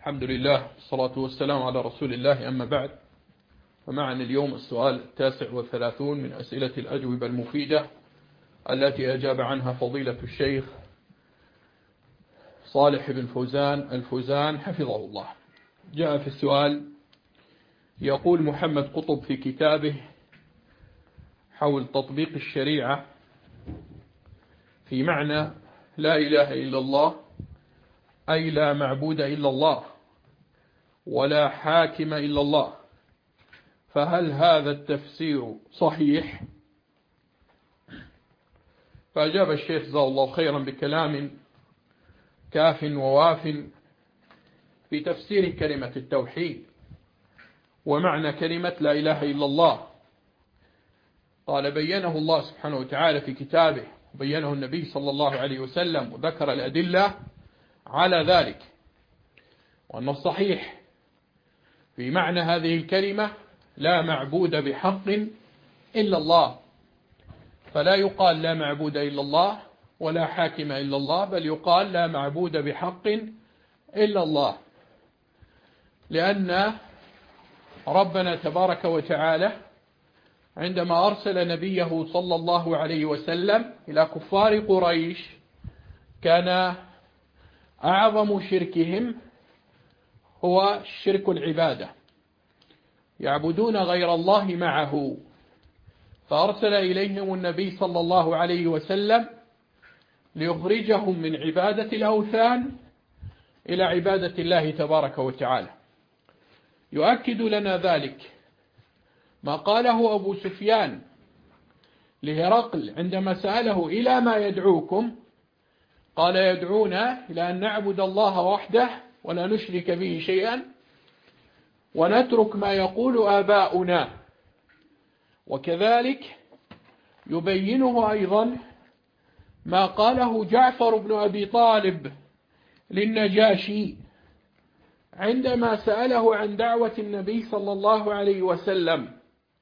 الحمد لله والصلاة والسلام على رسول الله، أما بعد. فمعنا اليوم السؤال 39 من أسئلة الأجوبة المفيدة التي أجاب عنها فضيلة الشيخ صالح بن فوزان الفوزان حفظه الله. جاء في السؤال يقول محمد قطب في كتابه حول تطبيق الشريعة في معنى لا إله إلا الله، أي لا معبود إلا الله ولا حاكم إلا الله، فهل هذا التفسير صحيح؟ فأجاب الشيخ جزاه الله خيرا بكلام كاف وواف في تفسير كلمة التوحيد ومعنى كلمة لا إله إلا الله. قال بينه الله سبحانه وتعالى في كتابه، وبينه النبي صلى الله عليه وسلم، وذكر الأدلة على ذلك، وأن الصحيح في معنى هذه الكلمة لا معبود بحق إلا الله، فلا يقال لا معبود إلا الله ولا حاكم إلا الله، بل يقال لا معبود بحق إلا الله، لأن ربنا تبارك وتعالى عندما أرسل نبيه صلى الله عليه وسلم إلى كفار قريش كان أعظم شركهم هو شرك العبادة، يعبدون غير الله معه، فأرسل إليهم النبي صلى الله عليه وسلم ليخرجهم من عبادة الأوثان إلى عبادة الله تبارك وتعالى. يؤكد لنا ذلك ما قاله أبو سفيان لهرقل عندما سأله إلى ما يدعوكم؟ قال يدعونا إلى أن نعبد الله وحده ولا نشرك به شيئا ونترك ما يقول آباؤنا. وكذلك يبينه أيضا ما قاله جعفر بن أبي طالب للنجاشي عندما سأله عن دعوة النبي صلى الله عليه وسلم،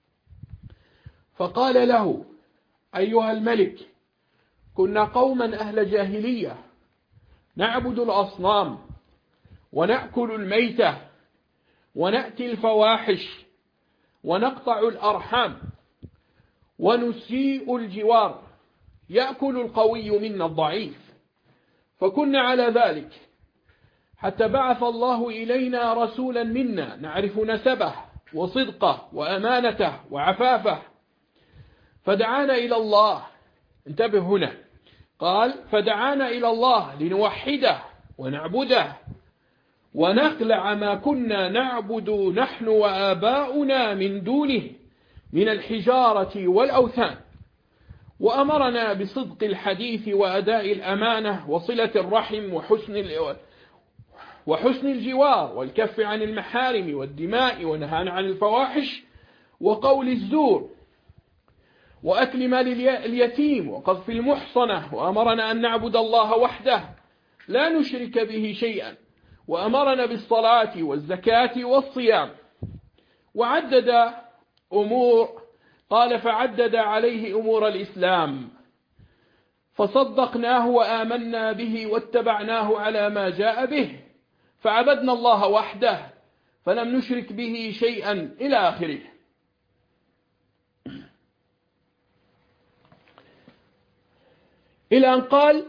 فقال له أيها الملك كنا قوما أهل جاهلية نعبد الأصنام ونأكل الميتة ونأتي الفواحش ونقطع الأرحام ونسيء الجوار، يأكل القوي منا الضعيف، فكنا على ذلك حتى بعث الله إلينا رسولا منا نعرف نسبه وصدقه وأمانته وعفافه، فدعانا إلى الله. انتبه هنا، قال فدعانا إلى الله لنوحده ونعبده ونخلع ما كنا نعبد نحن وآباؤنا من دونه من الحجارة والأوثان، وأمرنا بصدق الحديث وأداء الأمانة وصلة الرحم وحسن الجوار والكف عن المحارم والدماء، ونهانا عن الفواحش وقول الزور وأكل مال اليتيم وقذف المحصنة، وأمرنا أن نعبد الله وحده لا نشرك به شيئا، وأمرنا بالصلاة والزكاة والصيام، وعدد أمور. قال فعدد عليه أمور الإسلام فصدقناه وآمنا به واتبعناه على ما جاء به، فعبدنا الله وحده فلم نشرك به شيئا إلى آخره. إلى أن قال،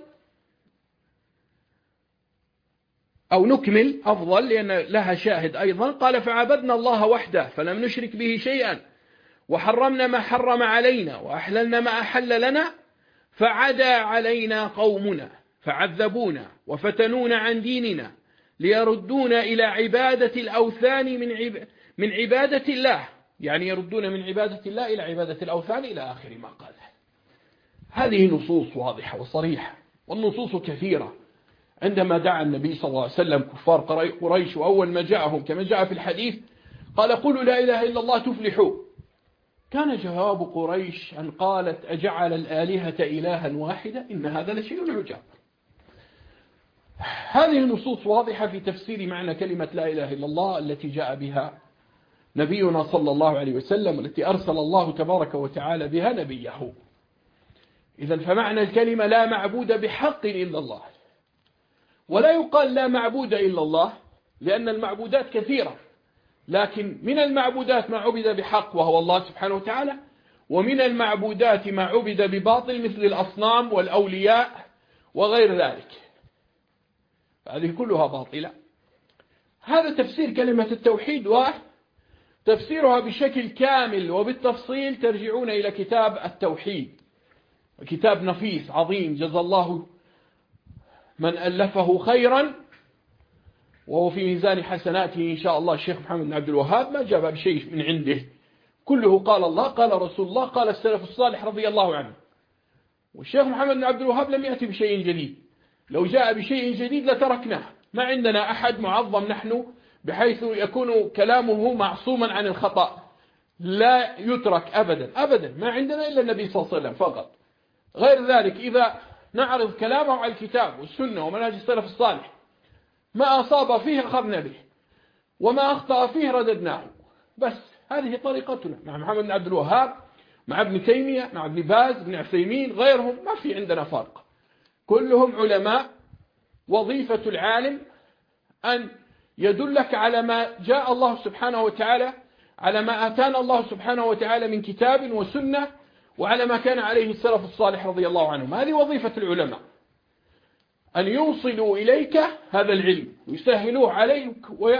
أو نكمل أفضل لأن لها شاهد أيضا، قال فعبدنا الله وحده فلم نشرك به شيئا وحرمنا ما حرم علينا وأحللنا ما أحل لنا، فعدا علينا قومنا فعذبونا وفتنونا عن ديننا ليردونا إلى عبادة الأوثان من عبادة الله، يعني يردون من عبادة الله إلى عبادة الأوثان إلى آخر ما قال. هذه نصوص واضحة وصريحة، والنصوص كثيرة. عندما دعا النبي صلى الله عليه وسلم كفار قريش، وأول ما جاءهم كما جاء في الحديث قال قولوا لا إله إلا الله تفلحوا، كان جواب قريش أن قالت أجعل الآلهة إلها واحدة إن هذا لشيء عجاب. هذه نصوص واضحة في تفسير معنى كلمة لا إله إلا الله التي جاء بها نبينا صلى الله عليه وسلم، والتي أرسل الله تبارك وتعالى بها نبيه. إذن فمعنى الكلمة لا معبود بحق إلا الله، ولا يقال لا معبود إلا الله لأن المعبودات كثيرة، لكن من المعبودات ما عبد بحق وهو الله سبحانه وتعالى، ومن المعبودات ما عبد بباطل مثل الأصنام والأولياء وغير ذلك، هذه كلها باطلة. هذا تفسير كلمة التوحيد، وتفسيرها بشكل كامل وبالتفصيل ترجعون إلى كتاب التوحيد، كتاب نفيس عظيم جزا الله من ألفه خيرا، وهو في ميزان حسناته إن شاء الله. الشيخ محمد بن عبد الوهاب ما جاب بشيء من عنده، كله قال الله قال رسول الله قال السلف الصالح رضي الله عنه. والشيخ محمد بن عبد الوهاب لم يأتي بشيء جديد، لو جاء بشيء جديد لتركناه. ما عندنا أحد معظم نحن بحيث يكون كلامه معصوما عن الخطأ، لا يترك أبدا أبدا، ما عندنا إلا النبي صلى الله عليه وسلم فقط. غير ذلك إذا نعرض كلامه على الكتاب والسنة ومنهج السلف الصالح، ما أصاب فيه أخذنا به، وما أخطأ فيه رددناه. بس هذه طريقتنا مع محمد بن عبد الوهاب، مع ابن تيمية، مع ابن باز، ابن عثيمين، غيرهم، ما في عندنا فرق، كلهم علماء. وظيفة العالم أن يدلك على ما جاء الله سبحانه وتعالى، على ما أتانا الله سبحانه وتعالى من كتاب وسنة، وعلى ما كان عليه السلف الصالح رضي الله عنهم. هذه وظيفة العلماء، أن يوصلوا إليك هذا العلم ويسهلوه عليك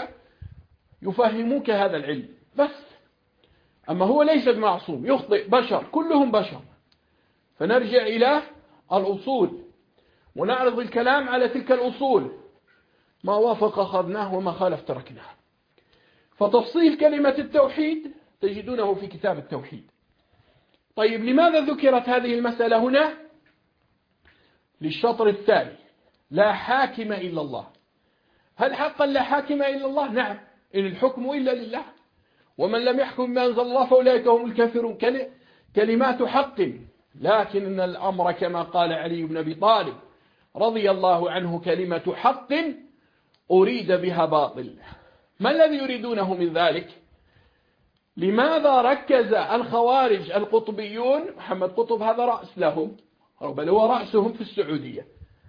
ويفهموك هذا العلم بس. أما هو ليس بمعصوم، يخطئ، بشر، كلهم بشر. فنرجع إلى الأصول ونعرض الكلام على تلك الأصول، ما وافق أخذناه وما خالف تركناه. فتفصيل كلمة التوحيد تجدونه في كتاب التوحيد. طيب لماذا ذكرت هذه المسألة هنا؟ للشطر الثاني، لا حاكم إلا الله. هل حقا لا حاكم إلا الله؟ نعم، إن الحكم إلا لله، ومن لم يحكم بما أنزل الله فأولئك هم الكافرون، كلمات حق. لكن الأمر كما قال علي بن أبي طالب رضي الله عنه كلمة حق أريد بها باطل. ما الذي يريدونه من ذلك؟ لماذا ركز الخوارج القطبيون، محمد قطب هذا رأس لهم، بل هو رأسهم في السعودية،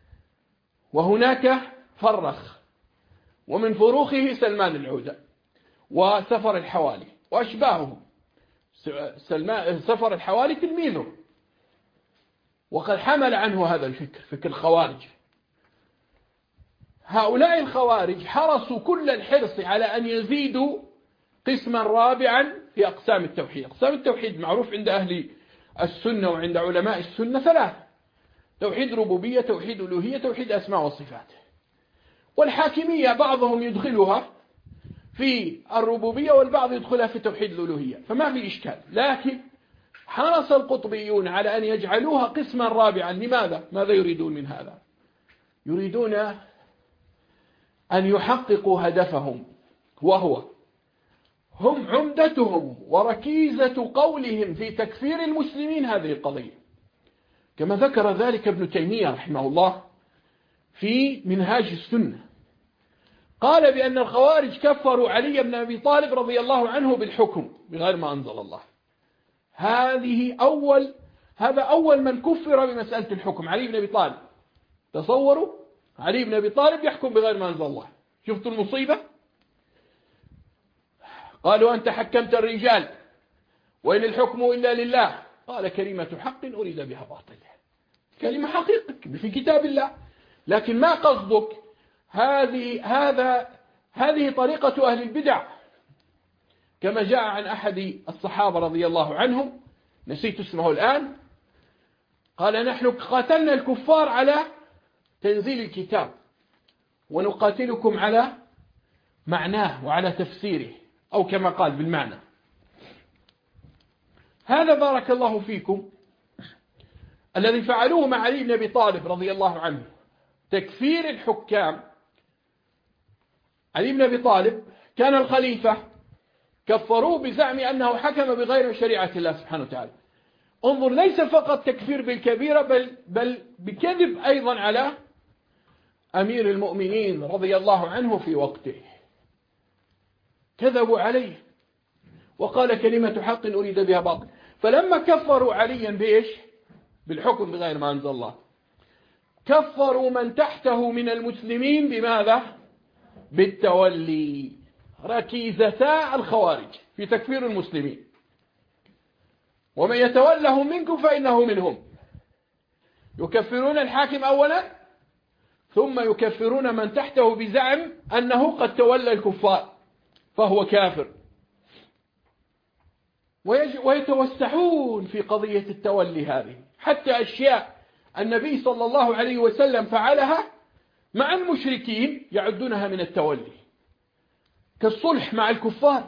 وهناك فرخ، ومن فروخه سلمان العودة وسفر الحوالي وأشباههم. سفر الحوالي تلميذه، وقد حمل عنه هذا الفكر، فكر الخوارج. هؤلاء الخوارج حرصوا كل الحرص على أن يزيدوا قسما رابعا في أقسام التوحيد. أقسام التوحيد معروف عند أهل السنة وعند علماء السنة ثلاث: توحيد ربوبية، توحيد ألوهية، توحيد أسماء وصفات. والحاكمية بعضهم يدخلها في الربوبية والبعض يدخلها في توحيد الألوهية، فما في إشكال. لكن حرص القطبيون على أن يجعلوها قسما رابعا. لماذا؟ ماذا يريدون من هذا؟ يريدون أن يحققوا هدفهم، وهو هم عمدتهم وركيزة قولهم في تكفير المسلمين هذه القضية، كما ذكر ذلك ابن تيمية رحمه الله في منهاج السنة. قال بأن الخوارج كفروا علي بن أبي طالب رضي الله عنه بالحكم بغير ما أنزل الله. هذا أول من كفر بمسألة الحكم، علي بن أبي طالب. تصوروا علي بن أبي طالب يحكم بغير ما أنزل الله. شفتوا المصيبة؟ قالوا أنت حكمت الرجال وإن الحكم إلا لله. قال كلمة حق أريد بها باطل. كلمة حقيقة في كتاب الله، لكن ما قصدك؟ هذه طريقة أهل البدع، كما جاء عن أحد الصحابة رضي الله عنهم، نسيت اسمه الآن، قال نحن قاتلنا الكفار على تنزيل الكتاب ونقاتلكم على معناه وعلى تفسيره، أو كما قال بالمعنى. هذا بارك الله فيكم الذي فعلوه مع علي بن أبي طالب رضي الله عنه، تكفير الحكام. علي بن أبي طالب كان الخليفة، كفروه بزعم أنه حكم بغير شريعة الله سبحانه وتعالى. انظر، ليس فقط تكفير بالكبيرة، بل بكذب أيضا على أمير المؤمنين رضي الله عنه في وقته. كذبوا عليه وقال كلمة حق أريد بها باطل. فلما كفروا عليا بإيش؟ بالحكم بغير ما أنزل الله، كفروا من تحته من المسلمين بماذا؟ بالتولي، ركيزتا الخوارج في تكفير المسلمين. ومن يتولهم منكم فإنه منهم. يكفرون الحاكم أولا، ثم يكفرون من تحته بزعم أنه قد تولى الكفار فهو كافر. ويتوسعون في قضية التولي هذه، حتى أشياء النبي صلى الله عليه وسلم فعلها مع المشركين يعدونها من التولي، كالصلح مع الكفار.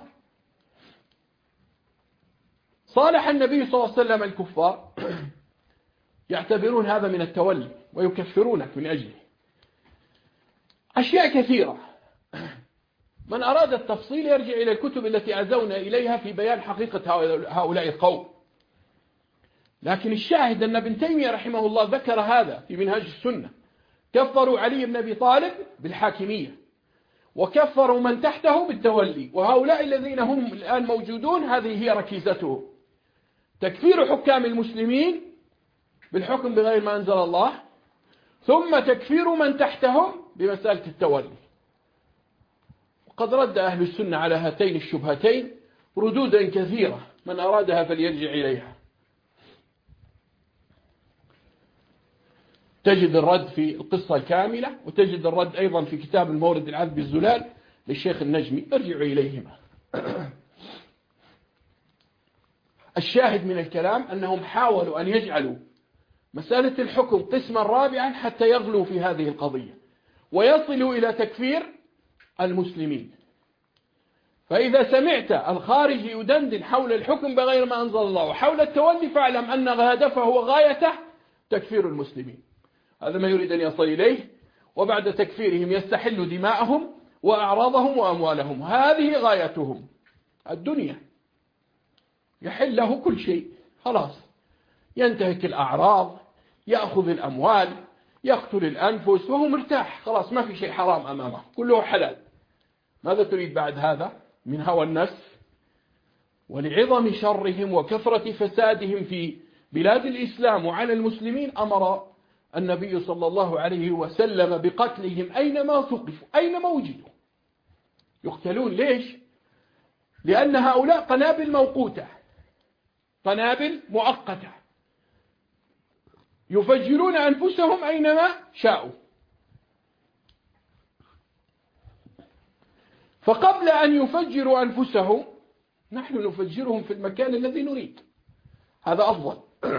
صالح النبي صلى الله عليه وسلم الكفار يعتبرون هذا من التولي ويكفرونك من أجله. أشياء كثيرة، من أراد التفصيل يرجع إلى الكتب التي أزونا إليها في بيان حقيقة هؤلاء القوم. لكن الشاهد أن ابن تيمية رحمه الله ذكر هذا في منهاج السنة. كفروا علي بن أبي طالب بالحاكمية، وكفروا من تحته بالتولي، وهؤلاء الذين هم الآن موجودون هذه هي ركيزتهم: تكفير حكام المسلمين بالحكم بغير ما أنزل الله، ثم تكفير من تحتهم بمسألة التولي. وقد رد أهل السنة على هاتين الشبهتين ردودا كثيرة، من أرادها فليرجع إليها. تجد الرد في القصة الكاملة، وتجد الرد أيضا في كتاب المورد العذب الزلال للشيخ النجمي، ارجعوا إليهما. الشاهد من الكلام أنهم حاولوا أن يجعلوا مسألة الحكم قسما رابعا حتى يغلوا في هذه القضية ويصلوا إلى تكفير المسلمين. فإذا سمعت الخارج يدندن حول الحكم بغير ما أنزل الله وحول التولي، فاعلم أن هدفه وغايته تكفير المسلمين. هذا ما يريد أن يصل إليه، وبعد تكفيرهم يستحل دماءهم وأعراضهم وأموالهم. هذه غايتهم الدنيا، يحل له كل شيء، خلاص ينتهك الأعراض، يأخذ الأموال، يقتل الأنفس، وهو مرتاح، خلاص ما في شيء حرام أمامه، كله حلال. ماذا تريد بعد هذا من هوى النفس؟ ولعظم شرهم وكثرة فسادهم في بلاد الإسلام وعلى المسلمين أمر النبي صلى الله عليه وسلم بقتلهم أينما ثقفوا، أينما وجدوا يقتلون. ليش؟ لأن هؤلاء قنابل موقوتة، قنابل مؤقتة، يفجرون أنفسهم أينما شاءوا. فقبل أن يفجروا أنفسهم نحن نفجرهم في المكان الذي نريد، هذا أفضل،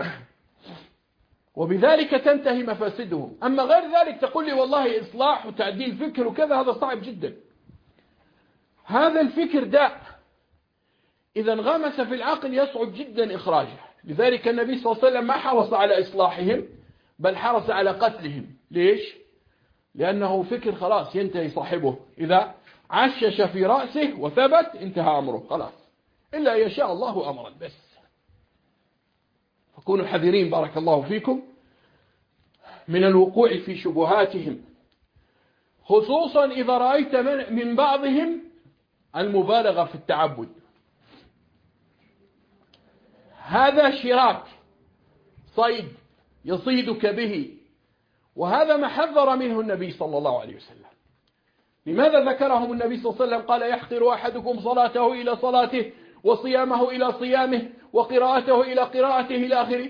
وبذلك تنتهي مفاسدهم. أما غير ذلك تقول لي والله إصلاح وتعديل فكر وكذا، هذا صعب جدا. هذا الفكر داء إذا انغمس في العقل يصعب جدا إخراجه. لذلك النبي صلى الله عليه وسلم ما حرص على إصلاحهم، بل حرص على قتلهم. ليش؟ لأنه فكر خلاص ينتهي صاحبه، إذا عشش في رأسه وثبت انتهى أمره خلاص، إلا يشاء الله أمرا بس. فكونوا حذرين بارك الله فيكم من الوقوع في شبهاتهم، خصوصا إذا رأيت من بعضهم المبالغة في التعبد. هذا شراك صيد يصيدك به، وهذا ما حذر منه النبي صلى الله عليه وسلم. لماذا ذكرهم النبي صلى الله عليه وسلم؟ قال: يحقر أحدكم صلاته إلى صلاته، وصيامه إلى صيامه، وقراءته إلى قراءته، إلى آخره،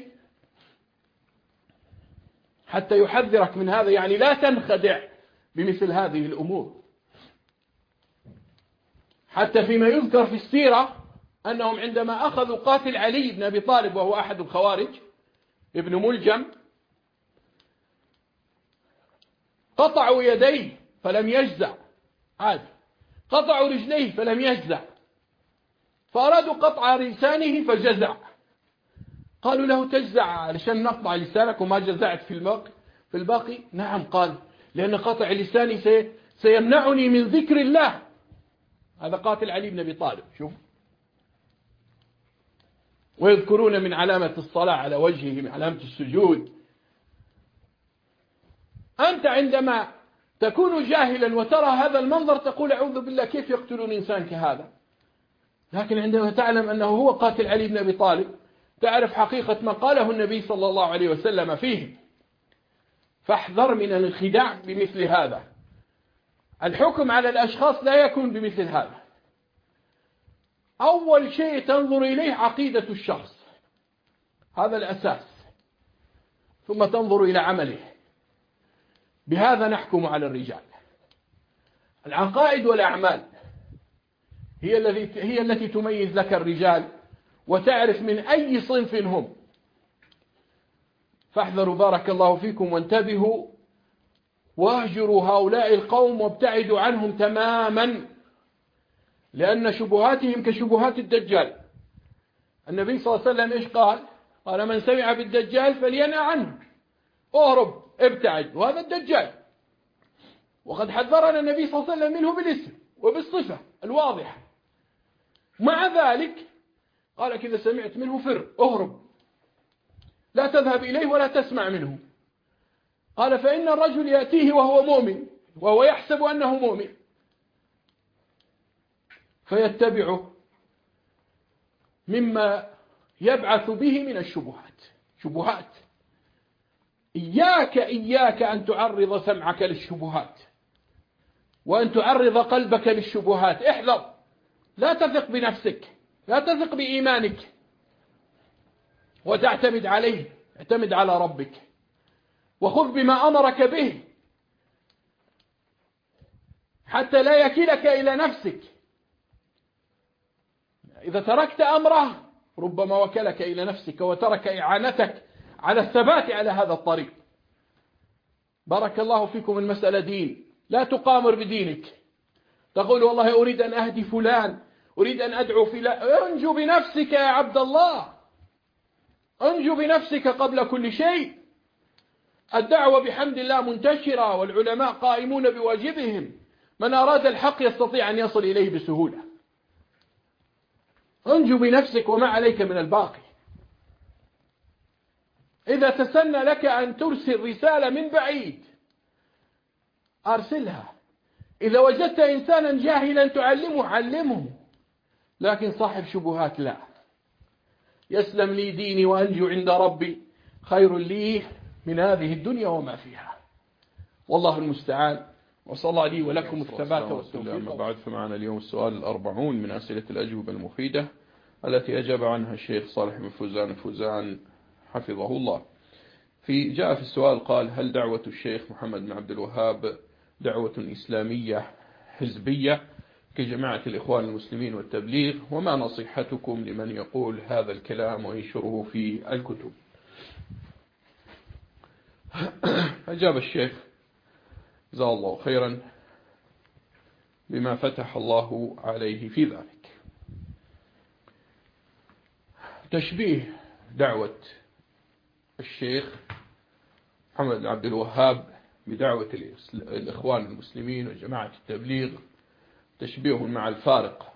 حتى يحذرك من هذا. يعني لا تنخدع بمثل هذه الأمور. حتى فيما يذكر في السيرة أنهم عندما أخذوا قاتل علي بن أبي طالب وهو أحد الخوارج ابن ملجم، قطعوا يديه فلم يجزع، عادي، قطعوا رجليه فلم يجزع، فأرادوا قطع لسانه فجزع. قالوا له: تجزع علشان نقطع لسانك وما جزعت في الباقي؟ نعم. قال: لأن قطع لساني سيمنعني من ذكر الله. هذا قاتل علي بن أبي طالب. شوف، ويذكرون من علامة الصلاة على وجهه، من علامة السجود. أنت عندما تكون جاهلا وترى هذا المنظر تقول: أعوذ بالله، كيف يقتلون إنسان كهذا؟ لكن عندما تعلم أنه هو قاتل علي بن أبي طالب، تعرف حقيقة ما قاله النبي صلى الله عليه وسلم فيه. فاحذر من الخداع بمثل هذا. الحكم على الأشخاص لا يكون بمثل هذا. أول شيء تنظر إليه عقيدة الشخص، هذا الأساس، ثم تنظر إلى عمله. بهذا نحكم على الرجال. العقائد والأعمال هي التي تميز لك الرجال وتعرف من أي صنف هم. فاحذروا بارك الله فيكم وانتبهوا، واهجروا هؤلاء القوم وابتعدوا عنهم تماما، لأن شبهاتهم كشبهات الدجال. النبي صلى الله عليه وسلم إيش قال؟ قال: من سمع بالدجال فلينأ عنه، اهرب ابتعد، وهذا الدجال. وقد حذرنا النبي صلى الله عليه وسلم منه بالاسم وبالصفة الواضحة. مع ذلك قال: إذا سمعت منه فر، اهرب، لا تذهب إليه ولا تسمع منه. قال: فإن الرجل يأتيه وهو مؤمن وهو يحسب أنه مؤمن فيتبعه مما يبعث به من شبهات. إياك أن تعرض سمعك للشبهات وأن تعرض قلبك للشبهات. احذر، لا تثق بنفسك، لا تثق بإيمانك وتعتمد عليه. اعتمد على ربك وخذ بما أمرك به حتى لا يكلك إلى نفسك. إذا تركت أمره ربما وكلك إلى نفسك وترك إعانتك على الثبات على هذا الطريق. بارك الله فيكم، المسألة دين، لا تقامر بدينك. تقول: والله أريد أن أهدي فلان، أريد أن أدعو فلان. انجو بنفسك يا عبد الله، انجو بنفسك قبل كل شيء. الدعوة بحمد الله منتشرة والعلماء قائمون بواجبهم. من أراد الحق يستطيع أن يصل إليه بسهولة. انجو بنفسك وما عليك من الباقي. إذا تسنى لك أن ترسل رسالة من بعيد أرسلها. إذا وجدت إنسانا جاهلا تعلمه علمه، لكن صاحب شبهات لا. يسلم لي ديني وأنجو عند ربي خير لي من هذه الدنيا وما فيها، والله المستعان. وصلى الله لي ولكم الثبات والتوفيق. أما بعد، فمعنا اليوم السؤال 40 من أسئلة الأجوبة المفيدة التي أجاب عنها الشيخ صالح بن فوزان حفظه الله. جاء في السؤال قال: هل دعوة الشيخ محمد بن عبد الوهاب دعوة إسلامية حزبية كجماعة الإخوان المسلمين والتبليغ؟ وما نصيحتكم لمن يقول هذا الكلام وينشره في الكتب؟ أجاب الشيخ جزاه الله خيرا بما فتح الله عليه في ذلك. تشبيه دعوة الشيخ محمد بن عبد الوهاب بدعوة الإخوان المسلمين وجماعة التبليغ تشبيه مع الفارق،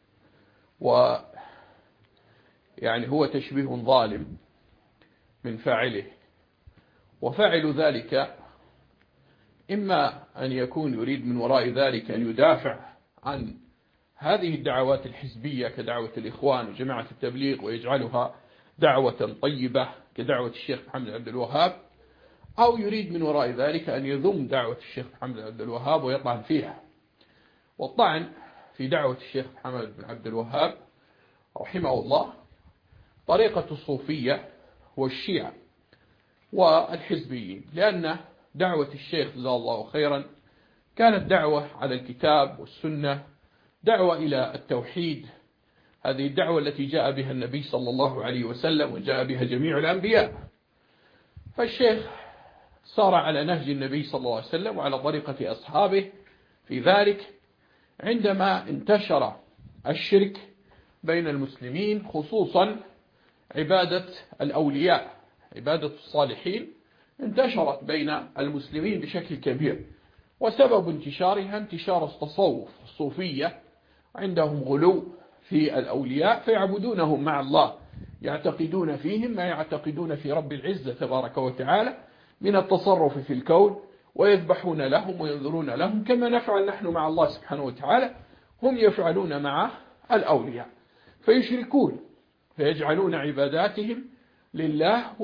ويعني هو تشبيه ظالم من فاعله. وفاعل ذلك إما أن يكون يريد من وراء ذلك أن يدافع عن هذه الدعوات الحزبية كدعوة الإخوان وجماعة التبليغ ويجعلها دعوة طيبة كدعوة الشيخ محمد بن عبد الوهاب، أو يريد من وراء ذلك أن يذم دعوة الشيخ محمد بن عبد الوهاب ويطعن فيها. والطعن في دعوة الشيخ محمد بن عبد الوهاب رحمه الله طريقة الصوفية والشيعة والحزبيين، لأن دعوة الشيخ جزاه الله خيرا كانت دعوة على الكتاب والسنة، دعوة إلى التوحيد. هذه الدعوة التي جاء بها النبي صلى الله عليه وسلم وجاء بها جميع الأنبياء. فالشيخ صار على نهج النبي صلى الله عليه وسلم وعلى طريقة أصحابه في ذلك. عندما انتشر الشرك بين المسلمين، خصوصا عبادة الأولياء، عبادة الصالحين، انتشرت بين المسلمين بشكل كبير، وسبب انتشارها انتشار التصوف الصوفية. عندهم غلو في الأولياء فيعبدونهم مع الله، يعتقدون فيهم ما يعتقدون في رب العزة تبارك وتعالى من التصرف في الكون، ويذبحون لهم وينذرون لهم كما نفعل نحن مع الله سبحانه وتعالى، هم يفعلون مع الأولياء، فيشركون فيجعلون عباداتهم لله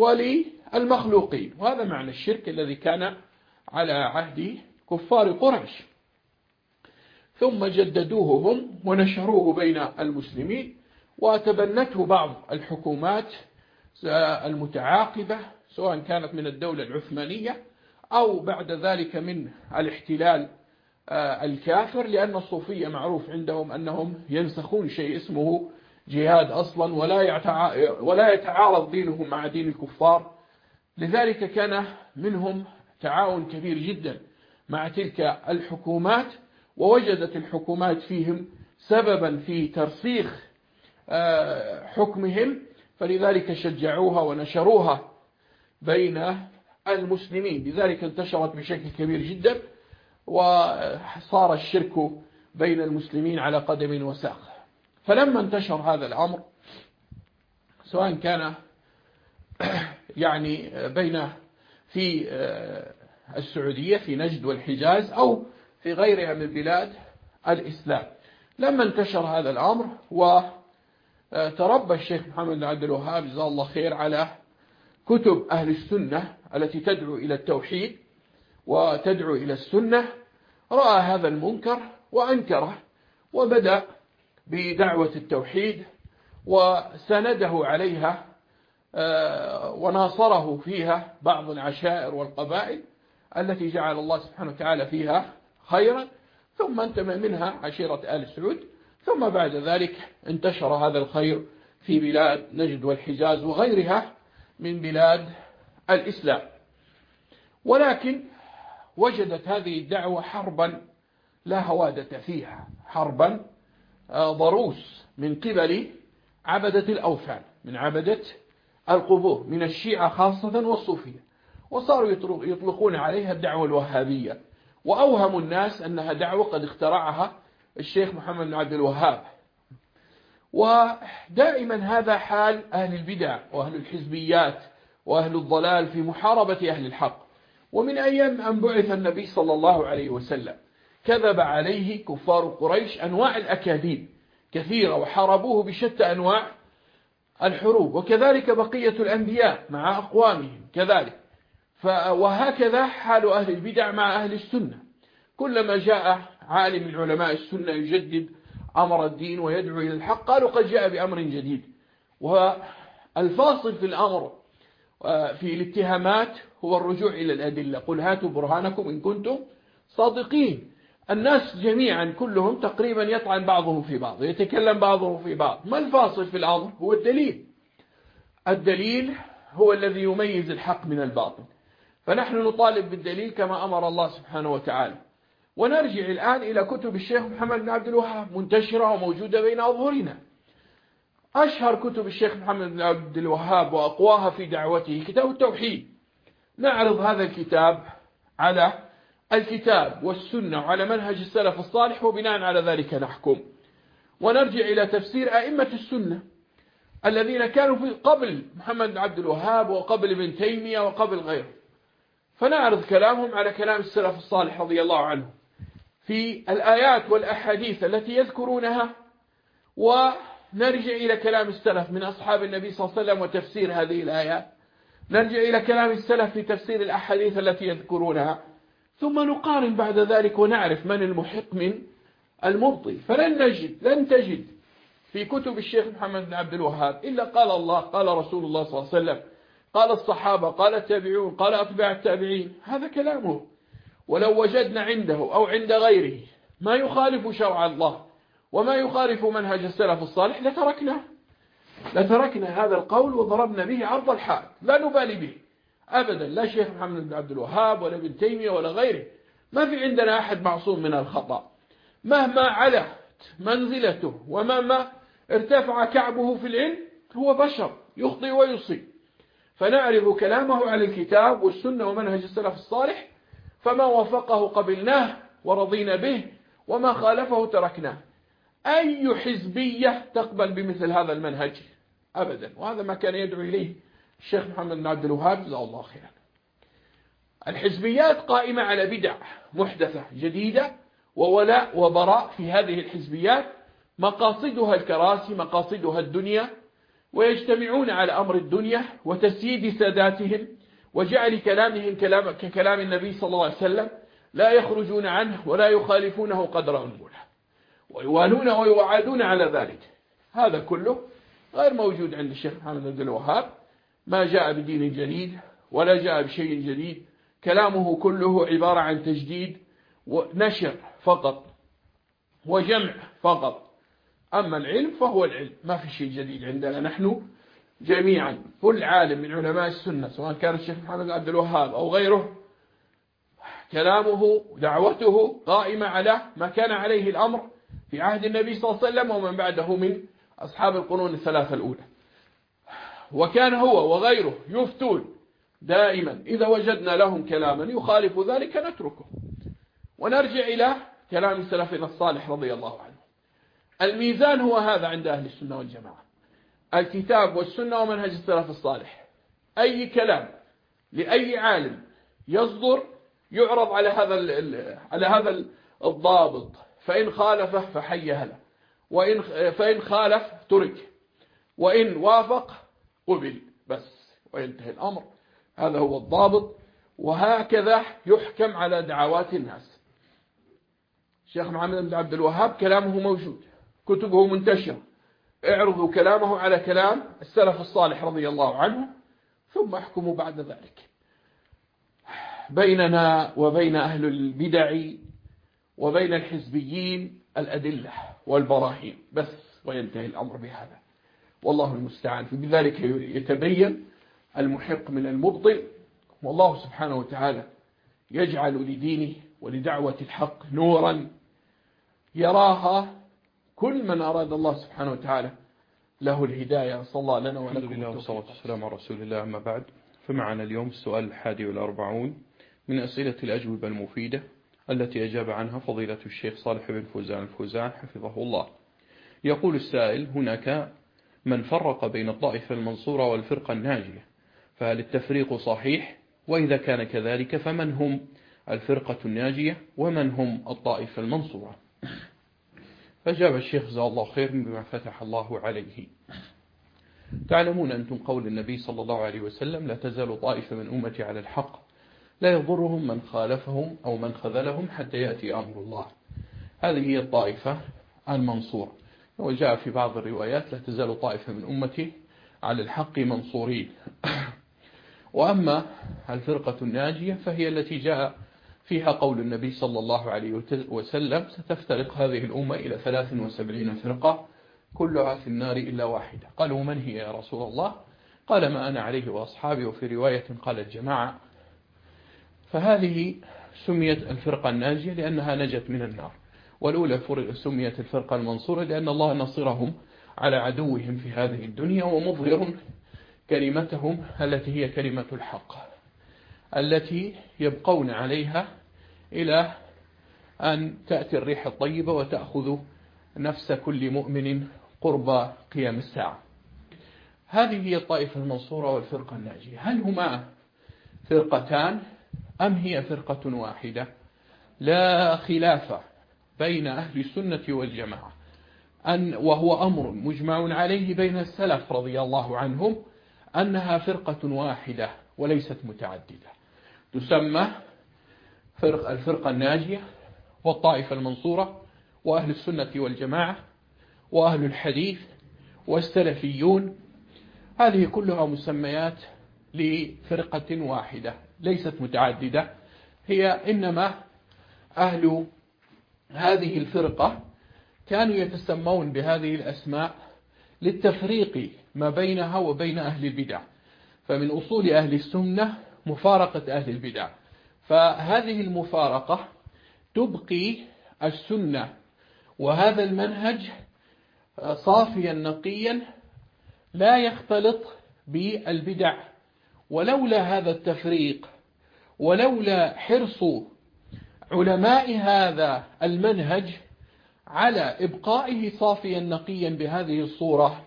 وللمخلوقين. وهذا معنى الشرك الذي كان على عهد كفار قريش. ثم جددوه هم ونشروه بين المسلمين، وتبنته بعض الحكومات المتعاقبة سواء كانت من الدولة العثمانية أو بعد ذلك من الاحتلال الكافر، لأن الصوفية معروف عندهم أنهم ينسخون شيء اسمه جهاد أصلا، ولا يتعارض دينهم مع دين الكفار. لذلك كان منهم تعاون كبير جدا مع تلك الحكومات، ووجدت الحكومات فيهم سببا في ترسيخ حكمهم، فلذلك شجعوها ونشروها بين المسلمين. لذلك انتشرت بشكل كبير جدا، وصار الشرك بين المسلمين على قدم وساق. فلما انتشر هذا الأمر سواء كان يعني في السعودية في نجد والحجاز أو في غيرها من بلاد الإسلام، لما انتشر هذا الأمر وتربى الشيخ محمد بن عبد الوهاب جزاه الله خير على كتب أهل السنة التي تدعو إلى التوحيد وتدعو إلى السنة، رأى هذا المنكر وأنكره، وبدأ بدعوة التوحيد وسنده عليها وناصره فيها بعض العشائر والقبائل التي جعل الله سبحانه وتعالى فيها خيرا، ثم انتمى منها عشيرة آل سعود، ثم بعد ذلك انتشر هذا الخير في بلاد نجد والحجاز وغيرها من بلاد الإسلام. ولكن وجدت هذه الدعوة حربا لا هوادة فيها، حربا ضروس من قبل عبدة الأوثان، من عبدة القبور، من الشيعة خاصة والصوفية، وصاروا يطلقون عليها الدعوة الوهابية، وأوهموا الناس أنها دعوة قد اخترعها الشيخ محمد بن عبد الوهاب. ودائما هذا حال أهل البدع وأهل الحزبيات وأهل الضلال في محاربة أهل الحق. ومن أيام أن بعث النبي صلى الله عليه وسلم كذب عليه كفار قريش أنواع الأكاذيب كثيرة، وحاربوه بشتى أنواع الحروب، وكذلك بقية الأنبياء مع أقوامهم كذلك. وهكذا حال أهل البدع مع أهل السنة، كلما جاء عالم من علماء السنة يجدد أمر الدين ويدعو إلى الحق قالوا قد جاء بأمر جديد. والفاصل في الأمر في الاتهامات هو الرجوع إلى الأدلة، قل هاتوا برهانكم إن كنتم صادقين. الناس جميعا كلهم تقريبا يطعن بعضهم في بعض، يتكلم بعضهم في بعض. ما الفاصل في الأمر؟ هو الدليل. الدليل هو الذي يميز الحق من الباطل، فنحن نطالب بالدليل كما أمر الله سبحانه وتعالى. ونرجع الآن إلى كتب الشيخ محمد بن عبد الوهاب منتشرة وموجودة بين أظهرنا. أشهر كتب الشيخ محمد بن عبد الوهاب وأقواها في دعوته كتاب التوحيد. نعرض هذا الكتاب على الكتاب والسنة وعلى منهج السلف الصالح، وبناء على ذلك نحكم. ونرجع إلى تفسير أئمة السنة الذين كانوا في قبل محمد بن عبد الوهاب وقبل ابن تيمية وقبل غيره، فنعرض كلامهم على كلام السلف الصالح رضي الله عنه في الآيات والأحاديث التي يذكرونها، ونرجع إلى كلام السلف من أصحاب النبي صلى الله عليه وسلم وتفسير هذه الآيات، نرجع إلى كلام السلف في تفسير الأحاديث التي يذكرونها، ثم نقارن بعد ذلك ونعرف من المحق من المبطل. لن تجد في كتب الشيخ محمد بن عبد الوهاب إلا قال الله قال رسول الله صلى الله عليه وسلم قال الصحابة قال التابعون قال أتباع التابعين، هذا كلامه. ولو وجدنا عنده أو عند غيره ما يخالف شرع الله وما يخالف منهج السلف الصالح لتركنا هذا القول وضربنا به عرض الحائط، لا نبالي به أبدا، لا شيخ محمد بن عبد الوهاب ولا ابن تيمية ولا غيره. ما في عندنا أحد معصوم من الخطأ، مهما علت منزلته ومهما ارتفع كعبه في العلم هو بشر يخطئ ويصيب. فنعرض كلامه على الكتاب والسنة ومنهج السلف الصالح، فما وافقه قبلناه ورضينا به، وما خالفه تركناه. أي حزبية تقبل بمثل هذا المنهج؟ أبدا. وهذا ما كان يدعو إليه الشيخ محمد بن عبد الوهاب جزاه الله خيرا. الحزبيات قائمة على بدع محدثة جديدة وولاء وبراء في هذه الحزبيات، مقاصدها الكراسي، مقاصدها الدنيا، ويجتمعون على أمر الدنيا وتسييد ساداتهم وجعل كلامهم ككلام النبي صلى الله عليه وسلم، لا يخرجون عنه ولا يخالفونه قدر أنمله. ويوالون ويوعدون على ذلك. هذا كله غير موجود عند الشيخ محمد بن عبد الوهاب. ما جاء بدين جديد ولا جاء بشيء جديد، كلامه كله عبارة عن تجديد ونشر فقط وجمع فقط. أما العلم فهو العلم، ما في شيء جديد عندنا نحن جميعا. كل عالم من علماء السنة سواء كان الشيخ محمد بن عبد الوهاب أو غيره، كلامه دعوته قائمة على ما كان عليه الأمر في عهد النبي صلى الله عليه وسلم ومن بعده من أصحاب القرون الثلاثة الأولى. وكان هو وغيره يفتون دائما، إذا وجدنا لهم كلاما يخالف ذلك نتركه ونرجع إلى كلام سلفنا الصالح رضي الله عنه. الميزان هو هذا عند أهل السنة والجماعة، الكتاب والسنة ومنهج السلف الصالح. أي كلام لأي عالم يصدر يعرض على هذا الضابط، فإن خالفه فحي هلا، فإن خالف ترك، وإن وافق قبل بس وينتهي الأمر. هذا هو الضابط، وهكذا يحكم على دعوات الناس. الشيخ محمد بن عبد الوهاب كلامه موجود، كتبه منتشرة، اعرضوا كلامه على كلام السلف الصالح رضي الله عنه ثم احكموا بعد ذلك. بيننا وبين أهل البدع وبين الحزبيين الأدلة والبراهين بس وينتهي الأمر بهذا، والله المستعان. بذلك يتبين المحق من المبطل، والله سبحانه وتعالى يجعل لدينه ولدعوة الحق نورا يراها كل من أراد الله سبحانه وتعالى له الهداية. صلى الله لنا ولكم. الحمد لله والصلاة والسلام على رسول الله. أما بعد، فمعنا اليوم السؤال 41 من أسئلة الأجوبة المفيدة التي أجاب عنها فضيلة الشيخ صالح بن فوزان الفوزان حفظه الله. يقول السائل: هناك من فرق بين الطائفة المنصورة والفرقة الناجية، فهل التفريق صحيح؟ وإذا كان كذلك فمن هم الفرقة الناجية ومن هم الطائفة المنصورة؟ فجاب الشيخ جزاه الله خير بما فتح الله عليه. تعلمون أنتم قول النبي صلى الله عليه وسلم: لا تزال طائفة من أمتي على الحق لا يضرهم من خالفهم أو من خذلهم حتى يأتي أمر الله. هذه هي الطائفة المنصورة. وجاء في بعض الروايات: لا تزال طائفة من أمتي على الحق منصورين. وأما الفرقة الناجية فهي التي جاء فيها قول النبي صلى الله عليه وسلم: ستفترق هذه الأمة إلى 73 فرقة كلها في النار إلا واحدة. قالوا: من هي يا رسول الله؟ قال: ما أنا عليه وأصحابي. وفي رواية قال: الجماعة. فهذه سميت الفرقة الناجية لأنها نجت من النار. والأولى سميت الفرقة المنصورة لأن الله نصرهم على عدوهم في هذه الدنيا ومظهر كلمتهم التي هي كلمة الحق التي يبقون عليها إلى أن تأتي الريح الطيبة وتأخذ نفس كل مؤمن قرب قيام الساعة. هذه هي الطائفة المنصورة والفرقة الناجية. هل هما فرقتان أم هي فرقة واحدة؟ لا خلاف بين أهل السنة والجماعة وهو أمر مجمع عليه بين السلف رضي الله عنهم أنها فرقة واحدة وليست متعددة، تسمى الفرقة الناجية والطائفة المنصورة وأهل السنة والجماعة وأهل الحديث والسلفيون. هذه كلها مسميات لفرقة واحدة ليست متعددة. هي إنما أهل هذه الفرقة كانوا يتسمون بهذه الأسماء للتفريق ما بينها وبين أهل البدع، فمن أصول أهل السنة مفارقة أهل البدع، فهذه المفارقة تبقي السنة وهذا المنهج صافيا نقيا لا يختلط بالبدع. ولولا هذا التفريق ولولا حرص علماء هذا المنهج على إبقائه صافيا نقيا بهذه الصورة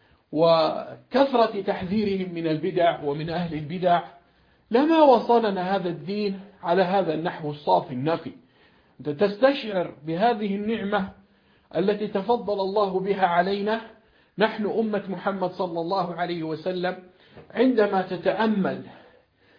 وكثرة تحذيرهم من البدع ومن أهل البدع لما وصلنا هذا الدين على هذا النحو الصافي النقي. أنت تستشعر بهذه النعمة التي تفضل الله بها علينا نحن أمة محمد صلى الله عليه وسلم عندما تتأمل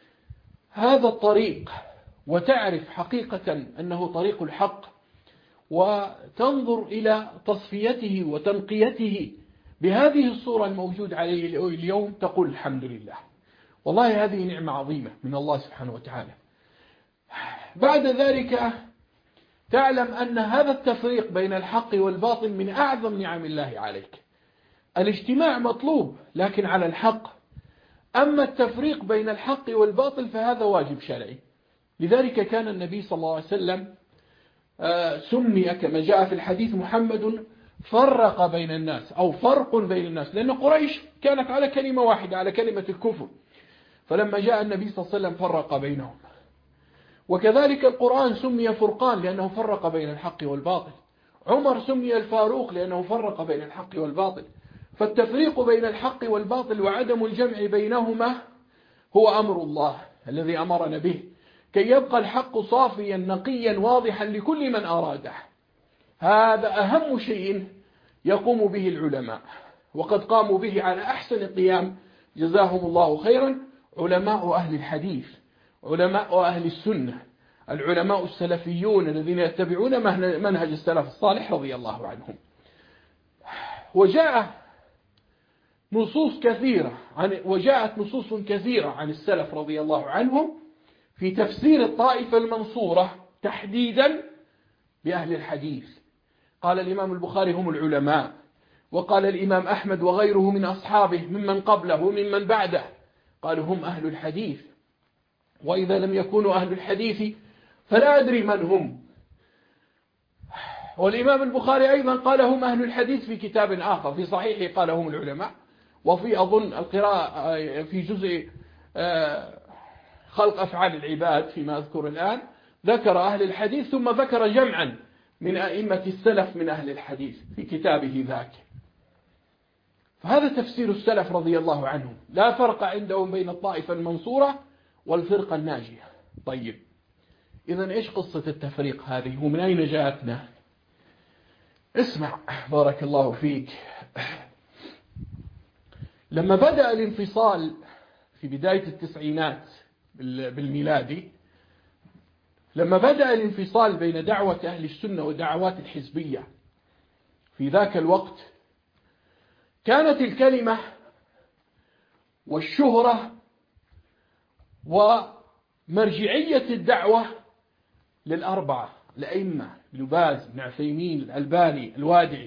هذا الطريق وتعرف حقيقة أنه طريق الحق وتنظر إلى تصفيته وتنقيته بهذه الصورة الموجود عليه اليوم تقول الحمد لله، والله هذه نعمة عظيمة من الله سبحانه وتعالى. بعد ذلك تعلم أن هذا التفريق بين الحق والباطل من أعظم نعم الله عليك. الاجتماع مطلوب لكن على الحق، أما التفريق بين الحق والباطل فهذا واجب شرعي. لذلك كان النبي صلى الله عليه وسلم سمي كما جاء في الحديث محمد فرق بين الناس أو فرق بين الناس، لأن قريش كانت على كلمة واحدة، على كلمة الكفر، فلما جاء النبي صلى الله عليه وسلم فرق بينهم. وكذلك القرآن سمي فرقان لأنه فرق بين الحق والباطل. عمر سمي الفاروق لأنه فرق بين الحق والباطل. فالتفريق بين الحق والباطل وعدم الجمع بينهما هو أمر الله الذي أمرنا به، كي يبقى الحق صافيا نقيا واضحا لكل من أراده. هذا أهم شيء يقوم به العلماء، وقد قاموا به على أحسن القيام جزاهم الله خيرا علماء أهل الحديث، علماء أهل السنة، العلماء السلفيون الذين يتبعون منهج السلف الصالح رضي الله عنهم. وجاءت نصوص كثيرة عن السلف رضي الله عنهم في تفسير الطائفة المنصورة تحديدا بأهل الحديث. قال الإمام البخاري هم العلماء، وقال الإمام أحمد وغيره من أصحابه ممن قبله وممن بعده قالوا هم أهل الحديث، وإذا لم يكونوا أهل الحديث فلا أدري من هم. والإمام البخاري أيضا قال هم أهل الحديث في كتاب آخر في صحيحه قال هم العلماء، وفي أظن القراءة في جزء خلق أفعال العباد فيما أذكر الآن ذكر أهل الحديث ثم ذكر جمعا من أئمة السلف من أهل الحديث في كتابه ذاك. فهذا تفسير السلف رضي الله عنهم، لا فرق عندهم بين الطائفة المنصورة والفرقة الناجية. طيب إذن إيش قصة التفريق هذه ومن أين جاءتنا؟ اسمع بارك الله فيك. لما بدأ الانفصال في بداية التسعينات بالميلادي، لما بدأ الانفصال بين دعوة أهل السنة ودعوات الحزبية في ذاك الوقت، كانت الكلمة والشهرة ومرجعية الدعوة للأربعة الأئمة ابن باز، ابن عثيمين، الألباني، الوادعي.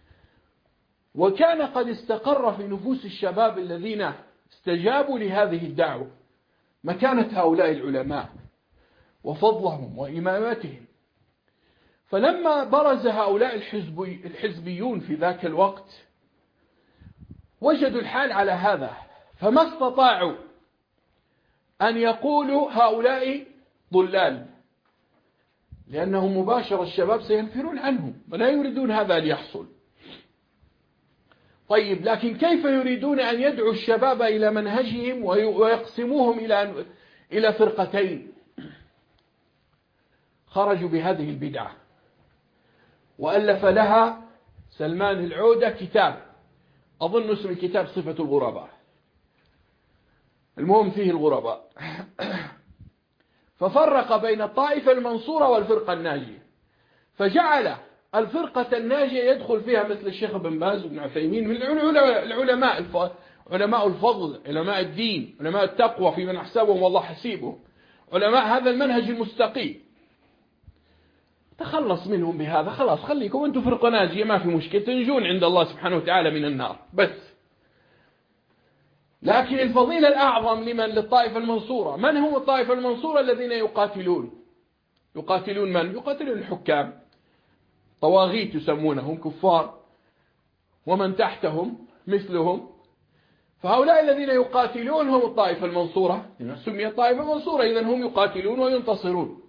وكان قد استقر في نفوس الشباب الذين استجابوا لهذه الدعوة مكانة هؤلاء العلماء وفضلهم وإمامتهم. فلما برز هؤلاء الحزبيون في ذاك الوقت وجدوا الحال على هذا، فما استطاعوا أن يقولوا هؤلاء ضلال، لأنهم مباشرة الشباب سينفرون عنهم ولا يريدون هذا أن يحصل. طيب لكن كيف يريدون أن يدعوا الشباب إلى منهجهم ويقسموهم إلى فرقتين؟ خرجوا بهذه البدعة، وألف لها سلمان العودة كتاب، أظن اسم الكتاب صفة الغرباء، المهم فيه الغرباء. ففرق بين الطائفة المنصورة والفرقة الناجية، فجعل الفرقة الناجية يدخل فيها مثل الشيخ ابن باز وابن عثيمين من العلماء، علماء الفضل، علماء الدين، علماء التقوى في من أحسبهم والله حسيبهم، علماء هذا المنهج المستقيم. تخلص منهم بهذا، خلاص خليكم أنتم فرقة ناجية ما في مشكلة، تنجون عند الله سبحانه وتعالى من النار بس. لكن الفضيلة الأعظم للطائفة المنصورة. من هم الطائفة المنصورة؟ الذين يقاتلون من؟ يقاتلون الحكام، طواغيت يسمونهم، كفار، ومن تحتهم مثلهم. فهؤلاء الذين يقاتلون هم الطائفة المنصورة، سمي الطائفة منصورة، إذن هم يقاتلون وينتصرون،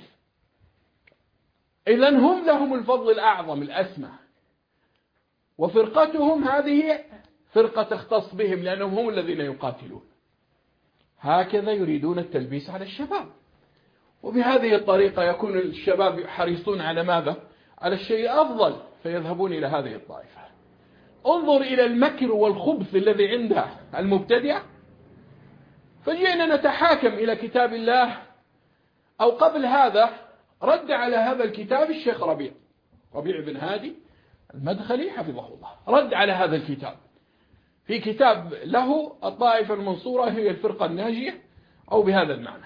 إذن هم لهم الفضل الأعظم الأسمى. وفرقتهم هذه فرقة تختص بهم لأنهم هم الذين يقاتلون. هكذا يريدون التلبيس على الشباب، وبهذه الطريقة يكون الشباب حريصون على ماذا؟ على الشيء أفضل، فيذهبون إلى هذه الطائفة. انظر إلى المكر والخبث الذي عنده المبتدع. فجئنا نتحاكم إلى كتاب الله، أو قبل هذا رد على هذا الكتاب الشيخ ربيع ربيع بن هادي المدخلي حفظه الله رد على هذا الكتاب في كتاب له الطائفة المنصورة هي الفرقة الناجية أو بهذا المعنى.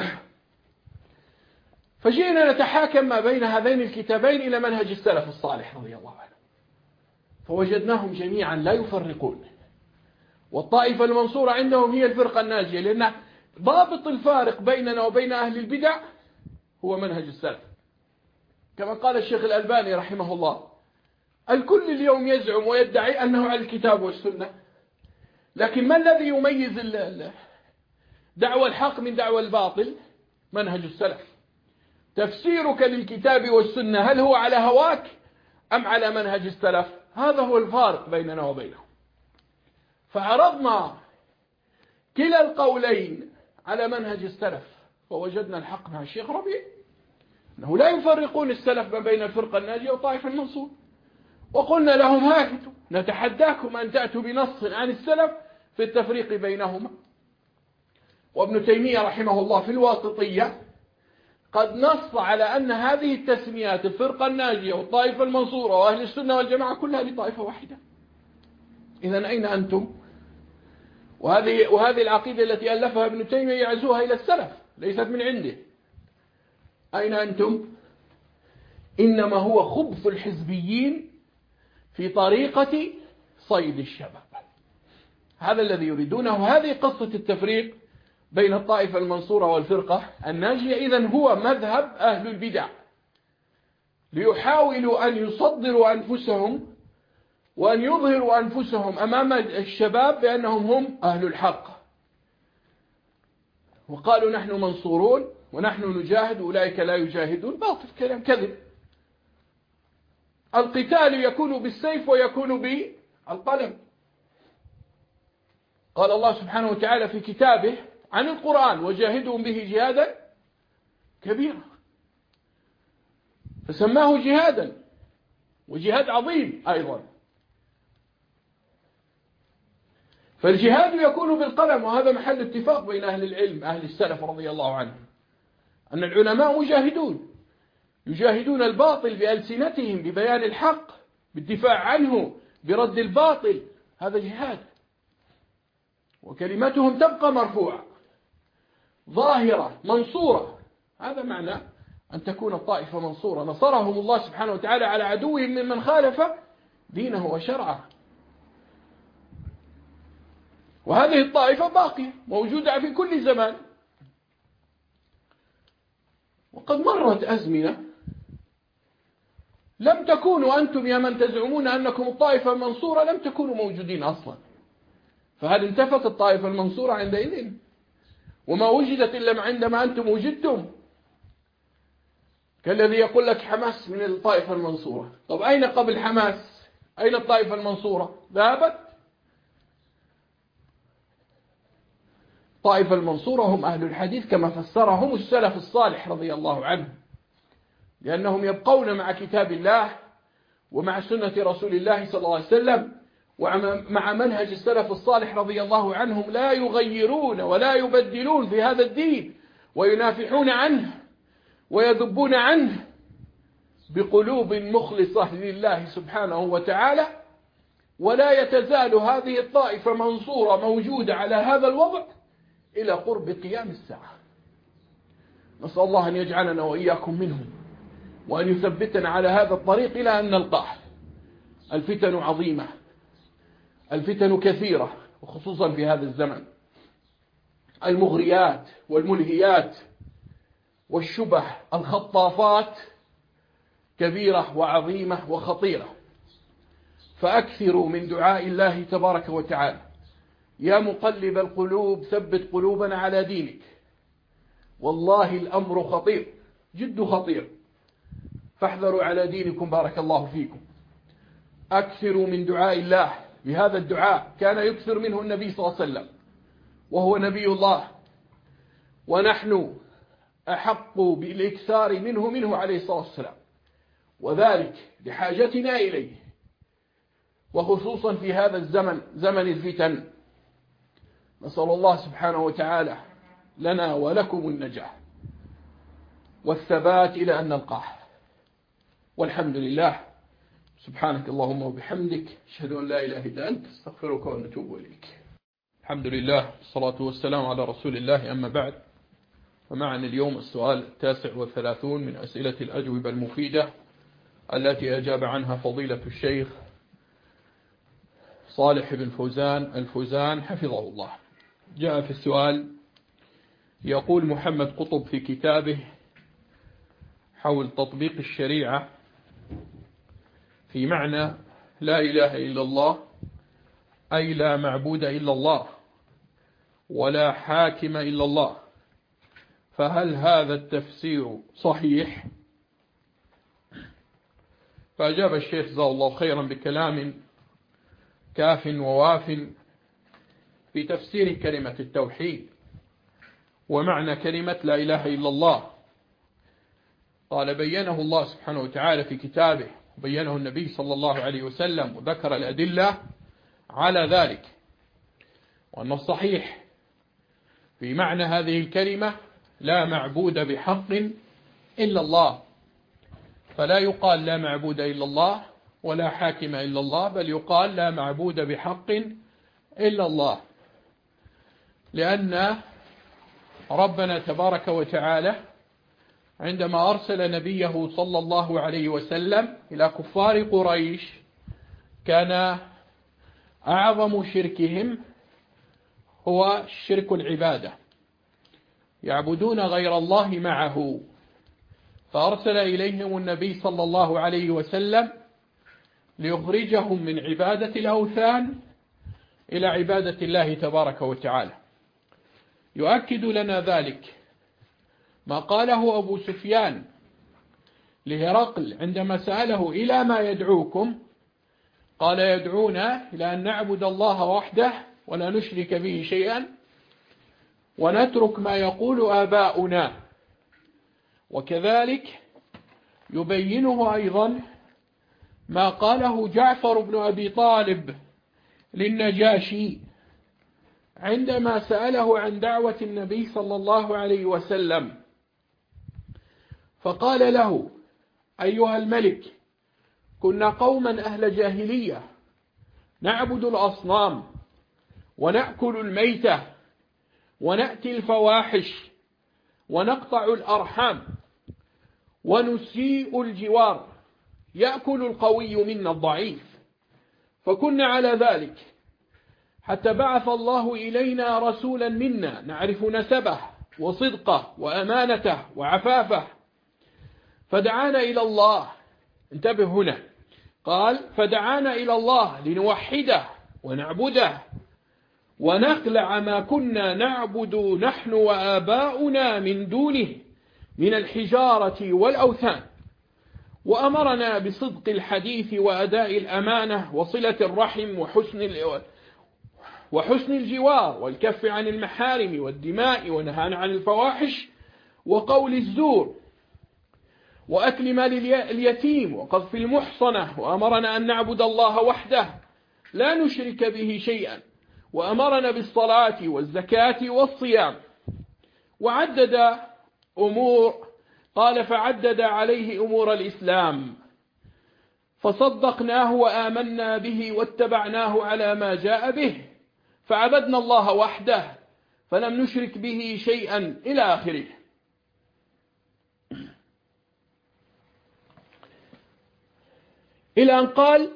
فجئنا نتحاكم ما بين هذين الكتابين إلى منهج السلف الصالح رضي الله عنه، فوجدناهم جميعا لا يفرقون، والطائفة المنصورة عندهم هي الفرقة الناجية، لأن ضابط الفارق بيننا وبين أهل البدع هو منهج السلف. كما قال الشيخ الألباني رحمه الله: الكل اليوم يزعم ويدعي أنه على الكتاب والسنة، لكن ما الذي يميز دعوى الحق من دعوى الباطل؟ منهج السلف. تفسيرك للكتاب والسنة هل هو على هواك أم على منهج السلف؟ هذا هو الفارق بيننا وبينهم. فعرضنا كلا القولين على منهج السلف، فوجدنا الحق مع الشيخ ربيع أنه لا يفرقون السلف ما بين الفرقة الناجية وطائفة المنصور، وقلنا لهم: هاكتوا نتحداكم أن تأتوا بنص عن السلف في التفريق بينهما. وابن تيمية رحمه الله في الواسطية قد نص على أن هذه التسميات الفرقة الناجية والطائفة المنصورة وأهل السنة والجماعة كلها لطائفة واحدة. إذن أين أنتم؟ وهذه العقيدة التي ألفها ابن تيمية يعزوها إلى السلف، ليست من عنده. أين أنتم؟ إنما هو خبث الحزبيين في طريقة صيد الشباب، هذا الذي يريدونه. هذه قصة التفريق بين الطائفة المنصورة والفرقة الناجية. إذن هو مذهب أهل البدع، ليحاولوا أن يصدروا أنفسهم وأن يظهروا أنفسهم أمام الشباب بأنهم هم أهل الحق، وقالوا: نحن منصورون ونحن نجاهد أولئك لا يجاهدون. باطل، كلام كذب. القتال يكون بالسيف ويكون بالقلم. قال الله سبحانه وتعالى في كتابه عن القرآن: وجاهدهم به جهادا كبيرا، فسماه جهادا، وجهاد عظيم أيضا. فالجهاد يكون بالقلم، وهذا محل اتفاق بين أهل العلم أهل السلف رضي الله عنهم، أن العلماء مجاهدون، يجاهدون الباطل بألسنتهم ببيان الحق، بالدفاع عنه، برد الباطل. هذا جهاد، وكلمتهم تبقى مرفوعة ظاهرة منصورة. هذا معنى أن تكون الطائفة منصورة، نصرهم الله سبحانه وتعالى على عدوهم ممن خالف دينه وشرعه. وهذه الطائفة باقية موجودة في كل زمان. وقد مرت أزمنة لم تكونوا أنتم يا من تزعمون أنكم الطائفة المنصورة لم تكونوا موجودين أصلا، فهل انتفت الطائفة المنصورة عندئذ؟ وما وجدت إلا عندما أنتم وجدتم، كالذي يقول لك حماس من الطائفة المنصورة. طب أين قبل حماس؟ أين الطائفة المنصورة؟ ذهبت. الطائفة المنصورة هم أهل الحديث كما فسرهم السلف الصالح رضي الله عنه، لأنهم يبقون مع كتاب الله ومع سنة رسول الله صلى الله عليه وسلم ومع منهج السلف الصالح رضي الله عنهم، لا يغيرون ولا يبدلون في هذا الدين، وينافحون عنه ويذبون عنه بقلوب مخلصة لله سبحانه وتعالى. ولا يتزال هذه الطائفة منصورة موجودة على هذا الوضع إلى قرب قيام الساعة. نسأل الله أن يجعلنا وإياكم منهم، وأن يثبتنا على هذا الطريق إلى أن نلقاه. الفتن عظيمة، الفتن كثيرة، وخصوصا في هذا الزمن. المغريات والملهيات والشبه الخطافات كبيرة وعظيمة وخطيرة. فأكثروا من دعاء الله تبارك وتعالى: يا مقلب القلوب ثبت قلوبنا على دينك. والله الأمر خطير، جد خطير، فاحذروا على دينكم بارك الله فيكم. أكثروا من دعاء الله، بهذا الدعاء كان يكثر منه النبي صلى الله عليه وسلم، وهو نبي الله، ونحن أحق بالإكثار منه عليه الصلاة والسلام، وذلك لحاجتنا إليه، وخصوصا في هذا الزمن، زمن الفتن. نسأل الله سبحانه وتعالى لنا ولكم النجاح والثبات إلى أن نلقاه. والحمد لله. سبحانك اللهم وبحمدك، أشهد أن لا إله إلا أنت، استغفرك ونتوب إليك. الحمد لله، الصلاة والسلام على رسول الله، أما بعد. فمعنا اليوم السؤال 39 من أسئلة الأجوبة المفيدة التي أجاب عنها فضيلة الشيخ صالح بن فوزان الفوزان حفظه الله. جاء في السؤال يقول محمد قطب في كتابه حول تطبيق الشريعة في معنى لا إله إلا الله، أي لا معبود إلا الله ولا حاكم إلا الله، فهل هذا التفسير صحيح؟ فأجاب الشيخ جزاه الله خيرا بكلام كاف وواف في تفسير كلمة التوحيد ومعنى كلمة لا إله إلا الله. قال بينه الله سبحانه وتعالى في كتابه، وبينه النبي صلى الله عليه وسلم، وذكر الأدلة على ذلك، وأن الصحيح في معنى هذه الكلمة لا معبود بحق إلا الله، فلا يقال لا معبود إلا الله ولا حاكم إلا الله، بل يقال لا معبود بحق إلا الله، لأن ربنا تبارك وتعالى عندما أرسل نبيه صلى الله عليه وسلم إلى كفار قريش كان أعظم شركهم هو شرك العبادة، يعبدون غير الله معه، فأرسل إليهم النبي صلى الله عليه وسلم ليخرجهم من عبادة الأوثان إلى عبادة الله تبارك وتعالى. يؤكد لنا ذلك ما قاله أبو سفيان لهرقل عندما سأله إلى ما يدعوكم؟ قال يدعونا إلى أن نعبد الله وحده ولا نشرك به شيئا ونترك ما يقول آباؤنا. وكذلك يبينه أيضا ما قاله جعفر بن أبي طالب للنجاشي عندما سأله عن دعوة النبي صلى الله عليه وسلم، فقال له أيها الملك كنا قوما أهل جاهلية نعبد الأصنام ونأكل الميتة ونأتي الفواحش ونقطع الأرحام ونسيء الجوار، يأكل القوي منا الضعيف، فكنا على ذلك حتى بعث الله إلينا رسولا منا نعرف نسبه وصدقه وأمانته وعفافه، فدعانا إلى الله. انتبه هنا، قال فدعانا إلى الله لنوحده ونعبده ونخلع ما كنا نعبد نحن وآباؤنا من دونه من الحجارة والأوثان، وأمرنا بصدق الحديث وأداء الأمانة وصلة الرحم وحسن الجوار والكف عن المحارم والدماء، ونهانا عن الفواحش وقول الزور وأكل مال اليتيم وقذف المحصنة، وأمرنا أن نعبد الله وحده لا نشرك به شيئا، وأمرنا بالصلاة والزكاة والصيام، وعدد أمور، قال فعدد عليه أمور الإسلام فصدقناه وآمنا به واتبعناه على ما جاء به، فعبدنا الله وحده فلم نشرك به شيئا إلى آخره. إلى أن قال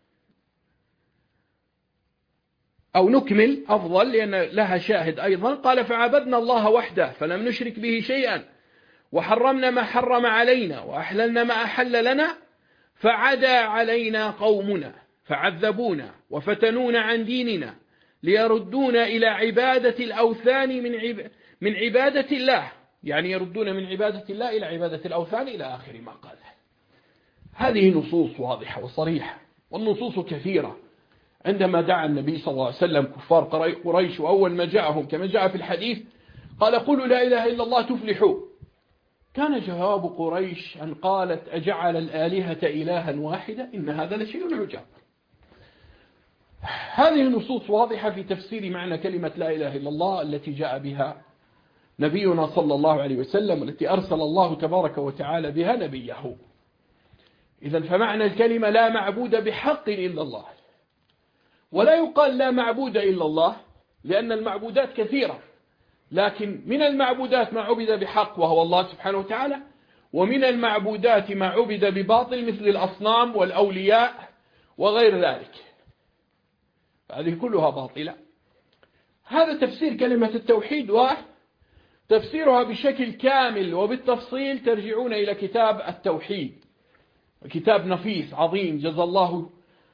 أو نكمل أفضل لأن لها شاهد أيضا، قال فعبدنا الله وحده فلم نشرك به شيئا وحرمنا ما حرم علينا وأحللنا ما أحل لنا، فعدا علينا قومنا فعذبونا وفتنونا عن ديننا ليردونا إلى عبادة الأوثان من عبادة الله، يعني يردون من عبادة الله إلى عبادة الأوثان إلى آخر ما قال. هذه نصوص واضحة وصريحة، والنصوص كثيرة. عندما دعا النبي صلى الله عليه وسلم كفار قريش وأول ما جاءهم كما جاء في الحديث قال قولوا لا إله إلا الله تفلحوا، كان جواب قريش أن قالت أجعل الآلهة إلها واحدة إن هذا لشيء عجاب. هذه النصوص واضحة في تفسير معنى كلمة لا إله إلا الله التي جاء بها نبينا صلى الله عليه وسلم، التي أرسل الله تبارك وتعالى بها نبيه. إذن فمعنى الكلمة لا معبود بحق إلا الله. ولا يقال لا معبود إلا الله، لأن المعبودات كثيرة، لكن من المعبودات ما عبد بحق وهو الله سبحانه وتعالى، ومن المعبودات ما عبد بباطل مثل الأصنام والأولياء وغير ذلك، هذه كلها باطلة. هذا تفسير كلمة التوحيد، وتفسيرها بشكل كامل وبالتفصيل ترجعون إلى كتاب التوحيد، كتاب نفيس عظيم جزا الله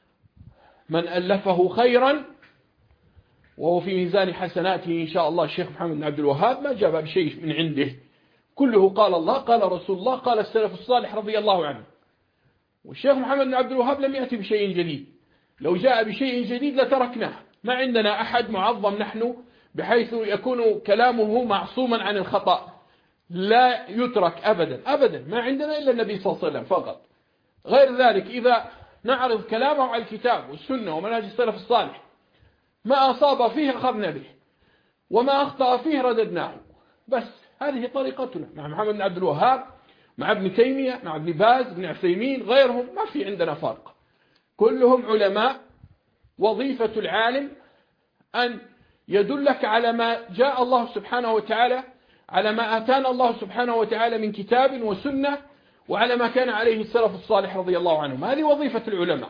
من ألفه خيرا، وهو في ميزان حسناته إن شاء الله الشيخ محمد بن عبد الوهاب، ما جاب بشيء من عنده، كله قال الله قال رسول الله قال السلف الصالح رضي الله عنه. والشيخ محمد بن عبد الوهاب لم يأتي بشيء جديد، لو جاء بشيء جديد لتركناه. ما عندنا أحد معظم نحن بحيث يكون كلامه معصوما عن الخطأ، لا يترك أبدا أبدا، ما عندنا إلا النبي صلى الله عليه وسلم فقط. غير ذلك إذا نعرض كلامه على الكتاب والسنة ومنهج السلف الصالح، ما أصاب فيه أخذنا به، وما أخطأ فيه رددناه. بس هذه طريقتنا مع محمد بن عبد الوهاب، مع ابن تيمية، مع ابن باز، ابن عثيمين، غيرهم، ما في عندنا فرق، كلهم علماء. وظيفة العالم أن يدلك على ما جاء الله سبحانه وتعالى، على ما آتانا الله سبحانه وتعالى من كتاب وسنة، وعلى ما كان عليه السلف الصالح رضي الله عنهم. هذه وظيفة العلماء،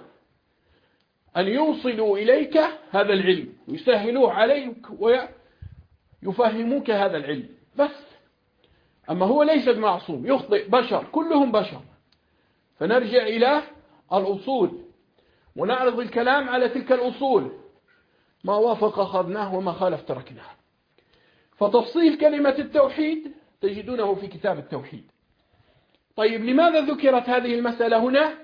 أن يوصلوا إليك هذا العلم ويسهلوه عليك ويفهموك هذا العلم بس. أما هو ليس بمعصوم، يخطئ، بشر، كلهم بشر. فنرجع إلى الأصول ونعرض الكلام على تلك الأصول، ما وافق أخذناه وما خالف تركناه. فتفصيل كلمة التوحيد تجدونه في كتاب التوحيد. طيب لماذا ذكرت هذه المسألة هنا؟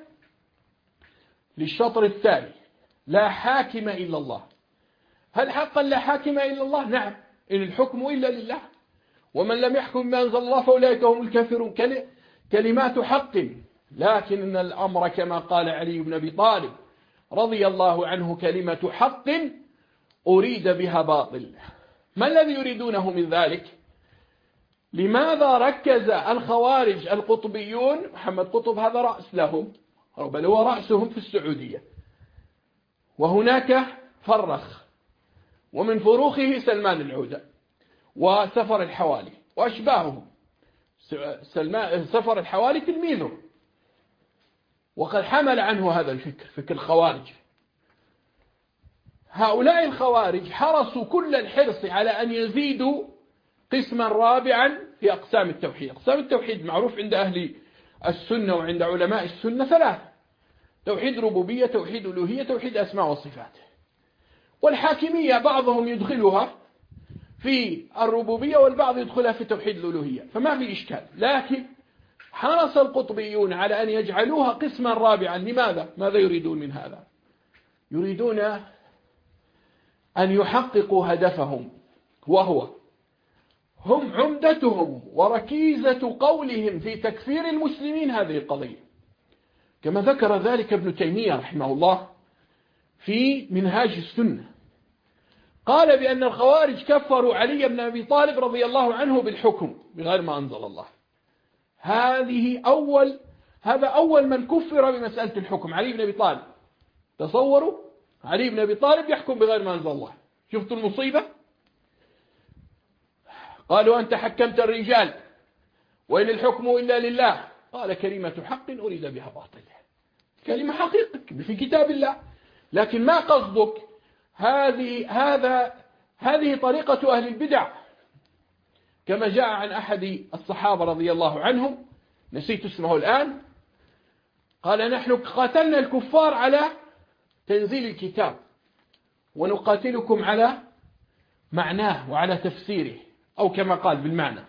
للشطر الثاني، لا حاكم إلا الله. هل حقا لا حاكم إلا الله؟ نعم، إن الحكم إلا لله، ومن لم يحكم بما أنزل الله فأولئك هم الكافرون، كلمات حق. لكن إن الأمر كما قال علي بن أبي طالب رضي الله عنه كلمة حق أريد بها باطل. ما الذي يريدونه من ذلك؟ لماذا ركز الخوارج القطبيون، محمد قطب هذا رأس لهم، بل هو رأسهم في السعودية، وهناك فرخ، ومن فروخه سلمان العودة وسفر الحوالي وأشباههم. سفر الحوالي تلميذه، وقد حمل عنه هذا الفكر، فكر الخوارج. هؤلاء الخوارج حرصوا كل الحرص على أن يزيدوا قسما رابعا في أقسام التوحيد. أقسام التوحيد معروف عند أهل السنة وعند علماء السنة ثلاثة: توحيد ربوبية، توحيد ألوهية، توحيد أسماء وصفات. والحاكمية بعضهم يدخلها في الربوبية والبعض يدخلها في توحيد الألوهية، فما في إشكال. لكن حرص القطبيون على أن يجعلوها قسما رابعا. لماذا؟ ماذا يريدون من هذا؟ يريدون أن يحققوا هدفهم، وهو هم عمدتهم وركيزة قولهم في تكفير المسلمين هذه القضية، كما ذكر ذلك ابن تيمية رحمه الله في منهاج السنة. قال بأن الخوارج كفروا علي بن أبي طالب رضي الله عنه بالحكم بغير ما أنزل الله. هذا أول من كفر بمسألة الحكم، علي بن أبي طالب. تصوروا علي بن أبي طالب يحكم بغير ما أنزل الله. شفتوا المصيبة؟ قالوا أنت حكمت الرجال وإن الحكم إلا لله. قال كلمة حق أريد بها باطل، كلمة حقيقة في كتاب الله، لكن ما قصدك؟ هذه طريقة أهل البدع، كما جاء عن أحد الصحابة رضي الله عنهم، نسيت اسمه الآن، قال نحن قاتلنا الكفار على تنزيل الكتاب ونقاتلكم على معناه وعلى تفسيره، أو كما قال بالمعنى.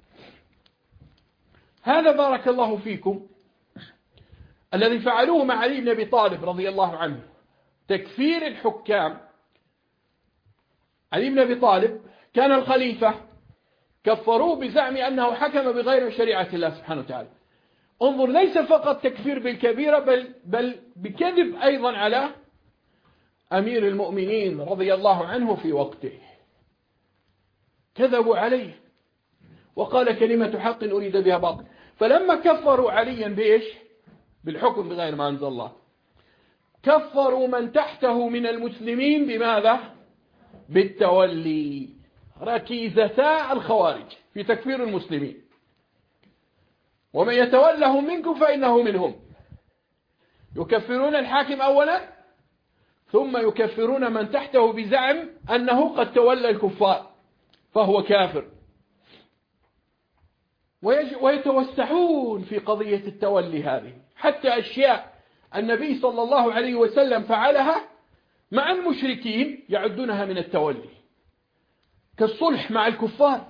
هذا بارك الله فيكم الذي فعلوه مع علي بن أبي طالب رضي الله عنه، تكفير الحكام. علي بن أبي طالب كان الخليفة، كفروه بزعم أنه حكم بغير شريعة الله سبحانه وتعالى. انظر، ليس فقط تكفير بالكبيرة بل بكذب أيضا على أمير المؤمنين رضي الله عنه في وقته، كذبوا عليه وقال كلمة حق أريد بها باطل. فلما كفروا عليا بإيش؟ بالحكم بغير ما أنزل الله. كفروا من تحته من المسلمين بماذا؟ بالتولي. ركيزتا الخوارج في تكفير المسلمين. ومن يتولهم منكم فإنه منهم. يكفرون الحاكم أولا ثم يكفرون من تحته بزعم أنه قد تولى الكفار فهو كافر، ويتوسعون في قضية التولي هذه، حتى أشياء النبي صلى الله عليه وسلم فعلها مع المشركين يعدونها من التولي، كالصلح مع الكفار.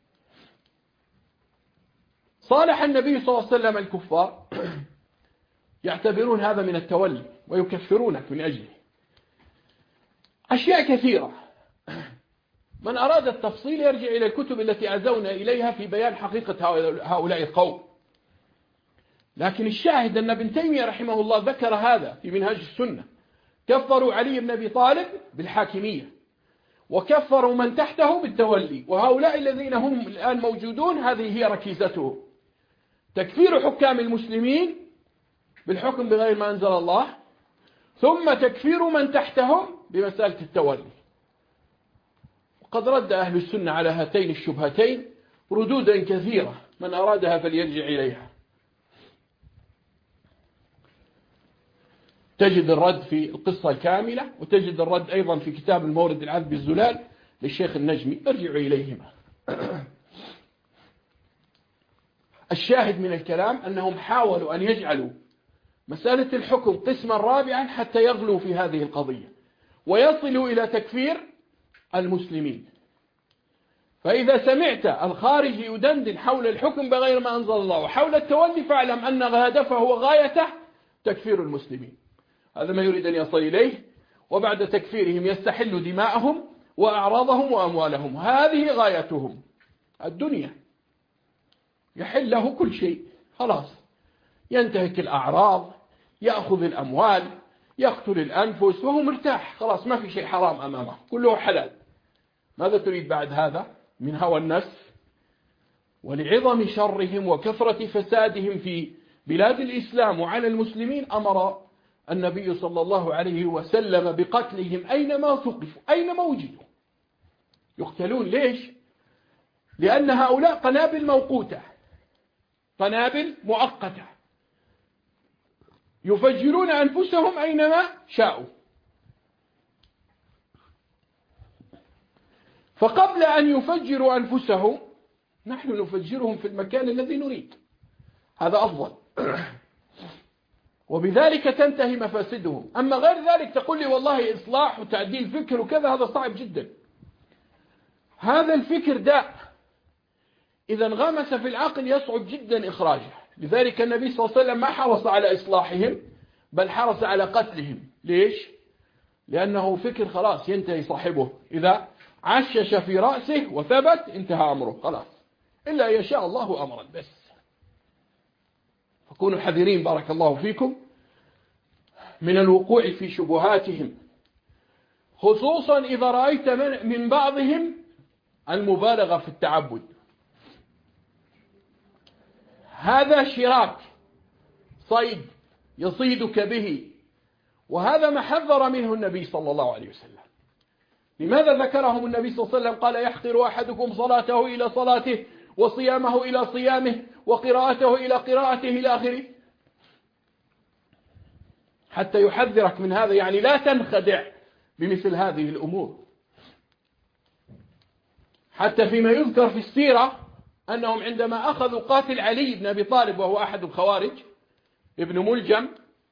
صالح النبي صلى الله عليه وسلم الكفار يعتبرون هذا من التولي ويكفرونك من أجله. أشياء كثيرة، من أراد التفصيل يرجع إلى الكتب التي عزونا إليها في بيان حقيقة هؤلاء القوم. لكن الشاهد أن ابن تيمية رحمه الله ذكر هذا في منهاج السنة. كفروا علي بن أبي طالب بالحاكمية، وكفروا من تحته بالتولي، وهؤلاء الذين هم الآن موجودون هذه هي ركيزتهم: تكفير حكام المسلمين بالحكم بغير ما أنزل الله، ثم تكفير من تحتهم بمسألة التولي. وقد رد أهل السنة على هاتين الشبهتين ردودا كثيرة، من أرادها فليرجع إليها. تجد الرد في القصة الكاملة، وتجد الرد أيضا في كتاب المورد العذب الزلال للشيخ النجمي، ارجعوا إليهما. الشاهد من الكلام أنهم حاولوا أن يجعلوا مسألة الحكم قسما رابعا حتى يغلوا في هذه القضية ويصلوا إلى تكفير المسلمين. فإذا سمعت الخارج يدندن حول الحكم بغير ما أنزل الله وحول التولي فاعلم أن هدفه وغايته تكفير المسلمين. هذا ما يريد أن يصل إليه، وبعد تكفيرهم يستحل دماءهم وأعراضهم وأموالهم. هذه غايتهم الدنيا، يحل له كل شيء، خلاص ينتهك الأعراض، يأخذ الأموال، يقتل الأنفس، وهو مرتاح، خلاص ما في شيء حرام أمامه، كله حلال. ماذا تريد بعد هذا من هوى النفس؟ ولعظم شرهم وكثرة فسادهم في بلاد الإسلام وعلى المسلمين أمر النبي صلى الله عليه وسلم بقتلهم أينما ثقفوا، أينما وجدوا يقتلون. ليش؟ لأن هؤلاء قنابل موقوتة، قنابل مؤقتة، يفجرون أنفسهم أينما شاءوا. فقبل أن يفجروا أنفسهم نحن نفجرهم في المكان الذي نريد، هذا أفضل، وبذلك تنتهي مفاسدهم. أما غير ذلك تقول لي والله إصلاح وتعديل فكر وكذا، هذا صعب جدا. هذا الفكر داء إذا انغمس في العقل يصعب جدا إخراجه. لذلك النبي صلى الله عليه وسلم ما حرص على إصلاحهم بل حرص على قتلهم. ليش؟ لأنه فكر خلاص ينتهي صاحبه، إذا عشش في رأسه وثبت انتهى أمره خلاص، إلا يشاء الله أمرا بس. فكونوا حذرين بارك الله فيكم من الوقوع في شبهاتهم، خصوصا إذا رأيت من بعضهم المبالغة في التعبد. هذا شراك صيد يصيدك به، وهذا ما حذر منه النبي صلى الله عليه وسلم. لماذا ذكرهم النبي صلى الله عليه وسلم؟ قال: يحقر أحدكم صلاته إلى صلاته وصيامه إلى صيامه وقراءته إلى قراءته إلى آخره، حتى يحذرك من هذا. يعني لا تنخدع بمثل هذه الأمور. حتى فيما يذكر في السيرة أنهم عندما أخذوا قاتل علي بن أبي طالب وهو أحد الخوارج ابن ملجم،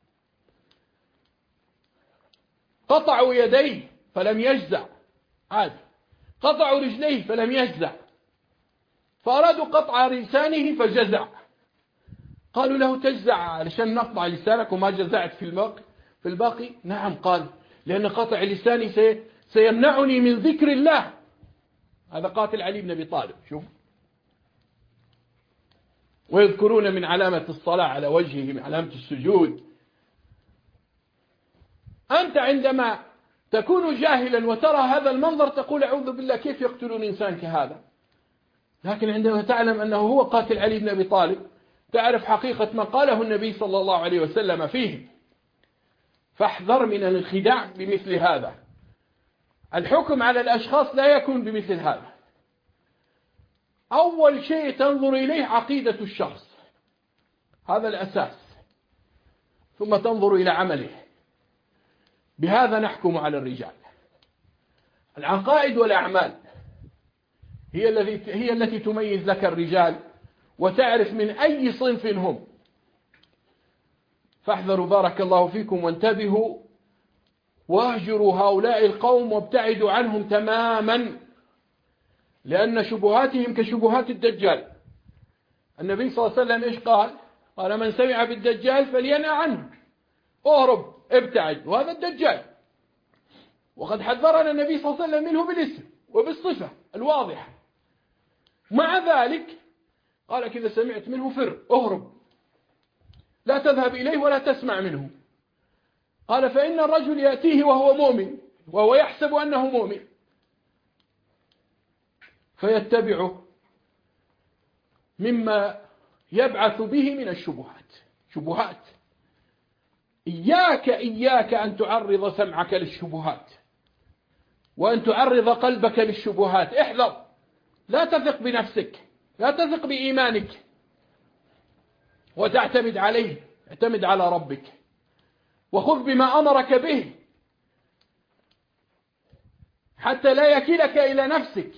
قطعوا يديه فلم يجزع، عادي، قطعوا رجليه فلم يجزع، فأرادوا قطع لسانه فجزع. قالوا له: تجزع علشان نقطع لسانك وما جزعت في الباقي؟ نعم. قال: لأن قطع لساني سيمنعني من ذكر الله. هذا قاتل علي بن أبي طالب. شوف، ويذكرون من علامة الصلاة على وجهه من علامة السجود. أنت عندما تكون جاهلا وترى هذا المنظر تقول: أعوذ بالله، كيف يقتلون إنسان كهذا؟ لكن عندما تعلم أنه هو قاتل علي بن أبي طالب تعرف حقيقة ما قاله النبي صلى الله عليه وسلم فيه، فاحذر من الانخداع بمثل هذا. الحكم على الأشخاص لا يكون بمثل هذا. أول شيء تنظر إليه عقيدة الشخص، هذا الأساس، ثم تنظر إلى عمله. بهذا نحكم على الرجال. العقائد والأعمال هي التي تميز لك الرجال وتعرف من أي صنف هم. فاحذروا بارك الله فيكم وانتبهوا، واهجروا هؤلاء القوم وابتعدوا عنهم تماما، لأن شبهاتهم كشبهات الدجال. النبي صلى الله عليه وسلم إيش قال؟ قال: من سمع بالدجال فلينأ عنه، اهرب ابتعد، وهذا الدجال. وقد حذرنا النبي صلى الله عليه وسلم منه بالاسم وبالصفة الواضحة. مع ذلك قال: إذا سمعت منه فر، اهرب، لا تذهب إليه ولا تسمع منه. قال: فإن الرجل يأتيه وهو مؤمن، وهو يحسب أنه مؤمن، فيتبعه مما يبعث به من شبهات. إياك أن تعرض سمعك للشبهات وأن تعرض قلبك للشبهات. احذر، لا تثق بنفسك، لا تثق بإيمانك وتعتمد عليه. اعتمد على ربك وخذ بما أمرك به حتى لا يكلك إلى نفسك.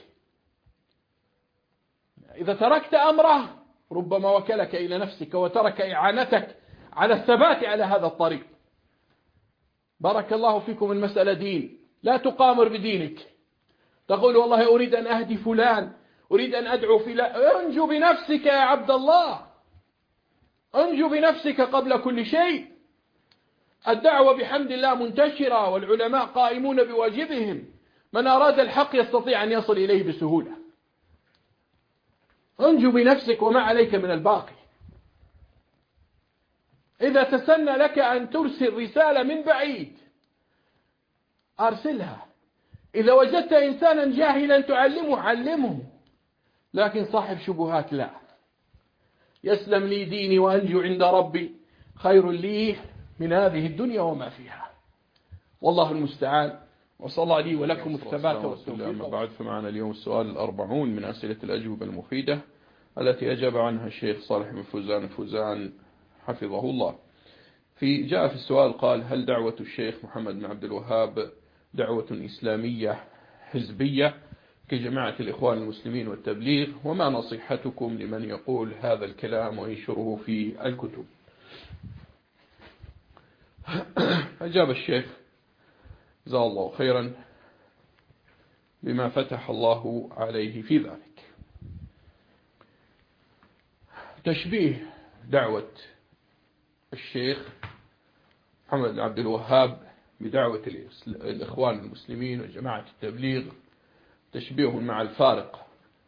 إذا تركت أمره ربما وكلك إلى نفسك وترك إعانتك على الثبات على هذا الطريق. بارك الله فيكم، المسألة دين، لا تقامر بدينك. تقول: والله أريد أن أهدي فلان، أريد أن أدعو فلان. انجو بنفسك يا عبد الله، انجو بنفسك قبل كل شيء. الدعوة بحمد الله منتشرة، والعلماء قائمون بواجبهم. من أراد الحق يستطيع أن يصل إليه بسهولة. انجو بنفسك وما عليك من الباقي. إذا تسنى لك أن ترسل رسالة من بعيد أرسلها. إذا وجدت إنسانا جاهلا تعلمه علمه، لكن صاحب شبهات لا. يسلم لي ديني وأنجو عند ربي خير لي من هذه الدنيا وما فيها، والله المستعان. وصلى الله لي ولكم الثبات والتوفيق. أما بعد، فمعنا اليوم السؤال 40 من أسئلة الأجوبة المفيدة التي أجاب عنها الشيخ صالح بن فوزان الفوزان حفظه الله. جاء في السؤال قال: هل دعوة الشيخ محمد بن عبد الوهاب دعوة إسلامية حزبية كجماعة الإخوان المسلمين والتبليغ؟ وما نصيحتكم لمن يقول هذا الكلام وينشره في الكتب؟ أجاب الشيخ جزاه الله خيرا بما فتح الله عليه في ذلك. تشبيه دعوة الشيخ محمد بن عبد الوهاب بدعوة الإخوان المسلمين وجماعة التبليغ تشبيه مع الفارق،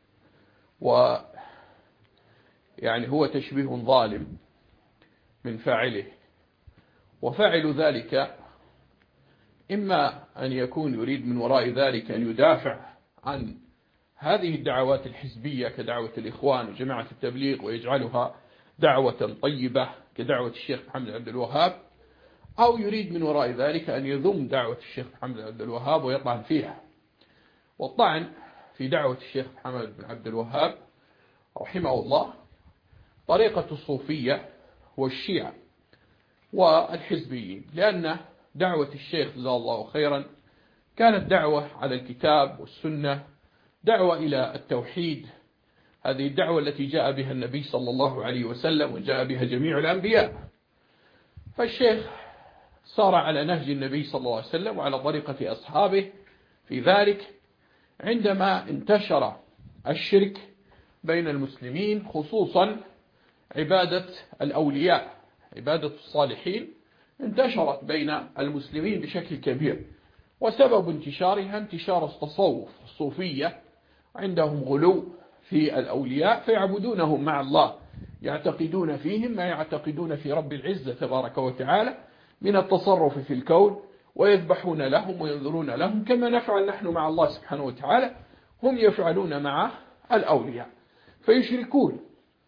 ويعني هو تشبيه ظالم من فاعله. وفاعل ذلك إما أن يكون يريد من وراء ذلك أن يدافع عن هذه الدعوات الحزبية كدعوة الإخوان وجماعة التبليغ ويجعلها دعوة طيبة كدعوة الشيخ محمد بن عبد الوهاب، أو يريد من وراء ذلك أن يذم دعوة الشيخ محمد بن عبد الوهاب ويطعن فيها. والطعن في دعوة الشيخ محمد بن عبد الوهاب رحمه الله طريقة الصوفية والشيعة والحزبيين، لأن دعوة الشيخ جزاه الله خيرا كانت دعوة على الكتاب والسنة، دعوة إلى التوحيد. هذه الدعوة التي جاء بها النبي صلى الله عليه وسلم وجاء بها جميع الأنبياء. فالشيخ صار على نهج النبي صلى الله عليه وسلم وعلى طريقة أصحابه في ذلك عندما انتشر الشرك بين المسلمين، خصوصا عبادة الأولياء، عبادة الصالحين انتشرت بين المسلمين بشكل كبير. وسبب انتشارها انتشار التصوف الصوفية، عندهم غلو في الأولياء فيعبدونهم مع الله، يعتقدون فيهم ما يعتقدون في رب العزة تبارك وتعالى من التصرف في الكون، ويذبحون لهم وينذرون لهم كما نفعل نحن مع الله سبحانه وتعالى، هم يفعلون مع الأولياء، فيشركون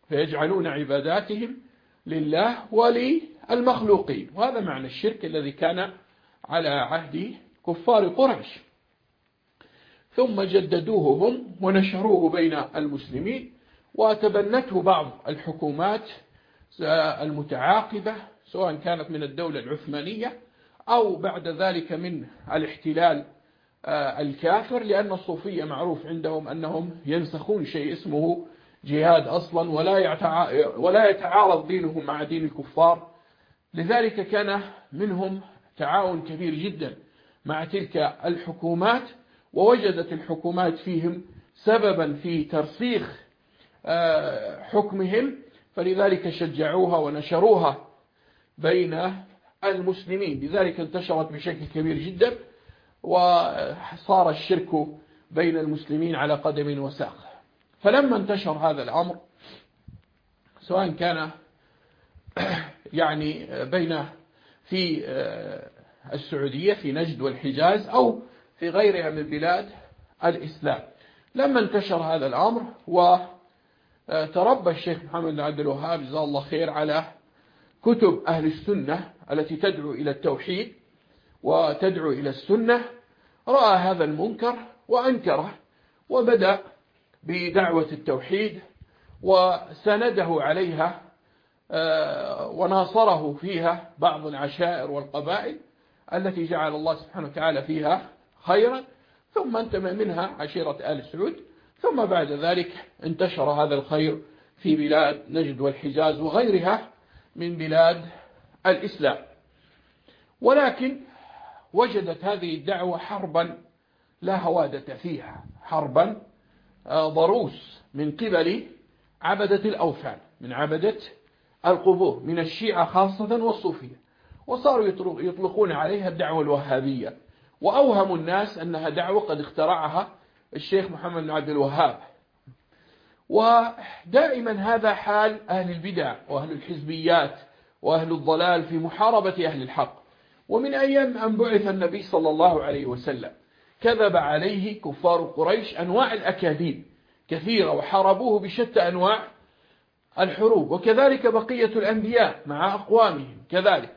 فيجعلون عباداتهم لله وللمخلوقين. وهذا معنى الشرك الذي كان على عهد كفار قريش، ثم جددوه هم ونشروه بين المسلمين، وتبنته بعض الحكومات المتعاقبة سواء كانت من الدولة العثمانية أو بعد ذلك من الاحتلال الكافر، لأن الصوفية معروف عندهم أنهم ينسخون شيء اسمه جهاد أصلا، ولا يتعارض دينهم مع دين الكفار. لذلك كان منهم تعاون كبير جدا مع تلك الحكومات، ووجدت الحكومات فيهم سببا في ترسيخ حكمهم، فلذلك شجعوها ونشروها بين المسلمين. لذلك انتشرت بشكل كبير جدا، وصار الشرك بين المسلمين على قدم وساق. فلما انتشر هذا الأمر سواء كان يعني في السعودية في نجد والحجاز أو في غيرها من بلاد الإسلام، لما انتشر هذا الأمر وتربى الشيخ محمد بن عبد الوهاب جزاه الله خير على كتب أهل السنة التي تدعو إلى التوحيد وتدعو إلى السنة، رأى هذا المنكر وأنكره، وبدأ بدعوة التوحيد وسنده عليها وناصره فيها بعض العشائر والقبائل التي جعل الله سبحانه وتعالى فيها خيرا، ثم انتمى منها عشيرة آل سعود، ثم بعد ذلك انتشر هذا الخير في بلاد نجد والحجاز وغيرها من بلاد الإسلام. ولكن وجدت هذه الدعوة حربا لا هوادة فيها، حربا ضروس من قبل عبدة الأوثان، من عبدة القبور، من الشيعة خاصة والصوفية، وصاروا يطلقون عليها الدعوة الوهابية، وأوهموا الناس أنها دعوة قد اخترعها الشيخ محمد بن عبد الوهاب. ودائما هذا حال أهل البدع وأهل الحزبيات وأهل الضلال في محاربة أهل الحق. ومن أيام أن بعث النبي صلى الله عليه وسلم كذب عليه كفار قريش أنواع الأكاذيب كثيرة، وحاربوه بشتى أنواع الحروب، وكذلك بقية الأنبياء مع أقوامهم كذلك.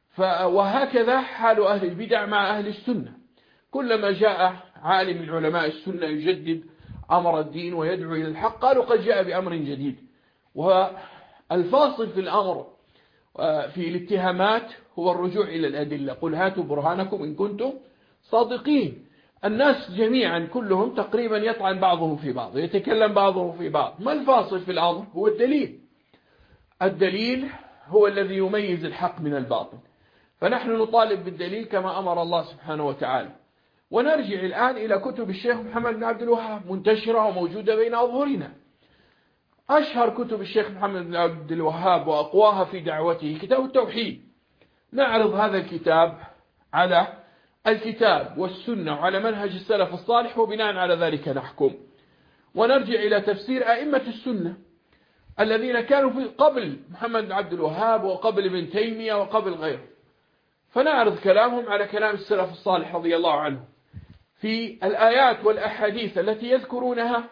وهكذا حال أهل البدع مع أهل السنة، كلما جاء عالم من علماء السنة يجدد أمر الدين ويدعو إلى الحق قالوا قد جاء بأمر جديد. والفاصل في الأمر في الاتهامات هو الرجوع إلى الأدلة، قل هاتوا برهانكم إن كنتم صادقين. الناس جميعا كلهم تقريبا يطعن بعضهم في بعض، يتكلم بعضهم في بعض. ما الفاصل في الأمر؟ هو الدليل. الدليل هو الذي يميز الحق من الباطل، فنحن نطالب بالدليل كما أمر الله سبحانه وتعالى. ونرجع الآن إلى كتب الشيخ محمد بن عبد الوهاب منتشرة وموجودة بين أظهرنا. أشهر كتب الشيخ محمد بن عبد الوهاب وأقواها في دعوته كتاب التوحيد. نعرض هذا الكتاب على الكتاب والسنة وعلى منهج السلف الصالح، وبناء على ذلك نحكم. ونرجع إلى تفسير أئمة السنة الذين كانوا قبل محمد بن عبد الوهاب وقبل ابن تيمية وقبل غيره، فنعرض كلامهم على كلام السلف الصالح رضي الله عنه في الآيات والأحاديث التي يذكرونها،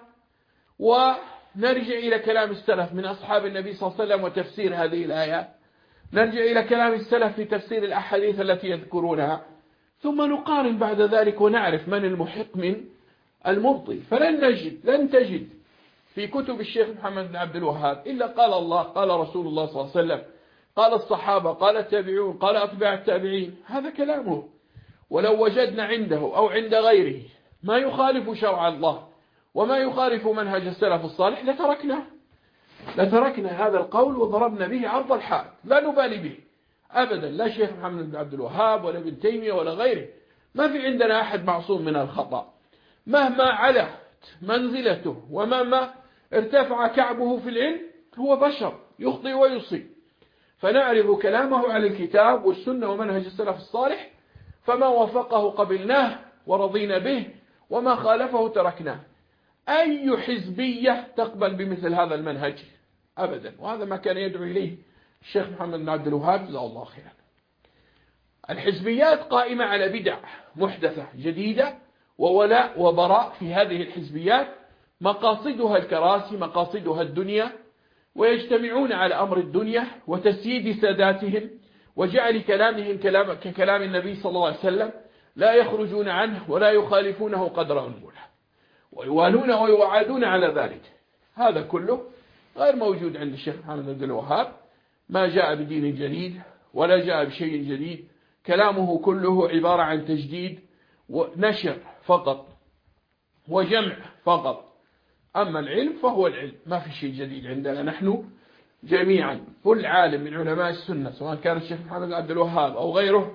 ونرجع إلى كلام السلف من أصحاب النبي صلى الله عليه وسلم وتفسير هذه الآيات، نرجع إلى كلام السلف في تفسير الأحاديث التي يذكرونها، ثم نقارن بعد ذلك ونعرف من المحق من المبطل. لن تجد في كتب الشيخ محمد بن عبد الوهاب إلا قال الله قال رسول الله صلى الله عليه وسلم قال الصحابة قال التابعون قال أتباع التابعين، هذا كلامه. ولو وجدنا عنده أو عند غيره ما يخالف شرع الله وما يخالف منهج السلف الصالح لتركنا هذا القول وضربنا به عرض الحائط، لا نبالي به أبدا، لا شيخ محمد بن عبد الوهاب ولا ابن تيمية ولا غيره. ما في عندنا أحد معصوم من الخطأ، مهما علت منزلته ومهما ارتفع كعبه في العلم هو بشر يخطئ ويصيب. فنعرض كلامه على الكتاب والسنة ومنهج السلف الصالح، فما وافقه قبلناه ورضينا به، وما خالفه تركناه. أي حزبية تقبل بمثل هذا المنهج؟ أبدا. وهذا ما كان يدعو إليه الشيخ محمد بن عبد الوهاب جزاه الله خيرا. الحزبيات قائمة على بدع محدثة جديدة وولاء وبراء في هذه الحزبيات، مقاصدها الكراسي، مقاصدها الدنيا، ويجتمعون على أمر الدنيا وتسييد ساداتهم وجعل كلامهم ككلام النبي صلى الله عليه وسلم، لا يخرجون عنه ولا يخالفونه قدر أنبوله، ويوالون ويوعدون على ذلك. هذا كله غير موجود عند الشيخ محمد بن عبد الوهاب. ما جاء بدين جديد ولا جاء بشيء جديد، كلامه كله عبارة عن تجديد ونشر فقط وجمع فقط. أما العلم فهو العلم، ما في شيء جديد عندنا نحن جميعا. كل عالم من علماء السنة سواء كان الشيخ محمد بن عبد الوهاب أو غيره،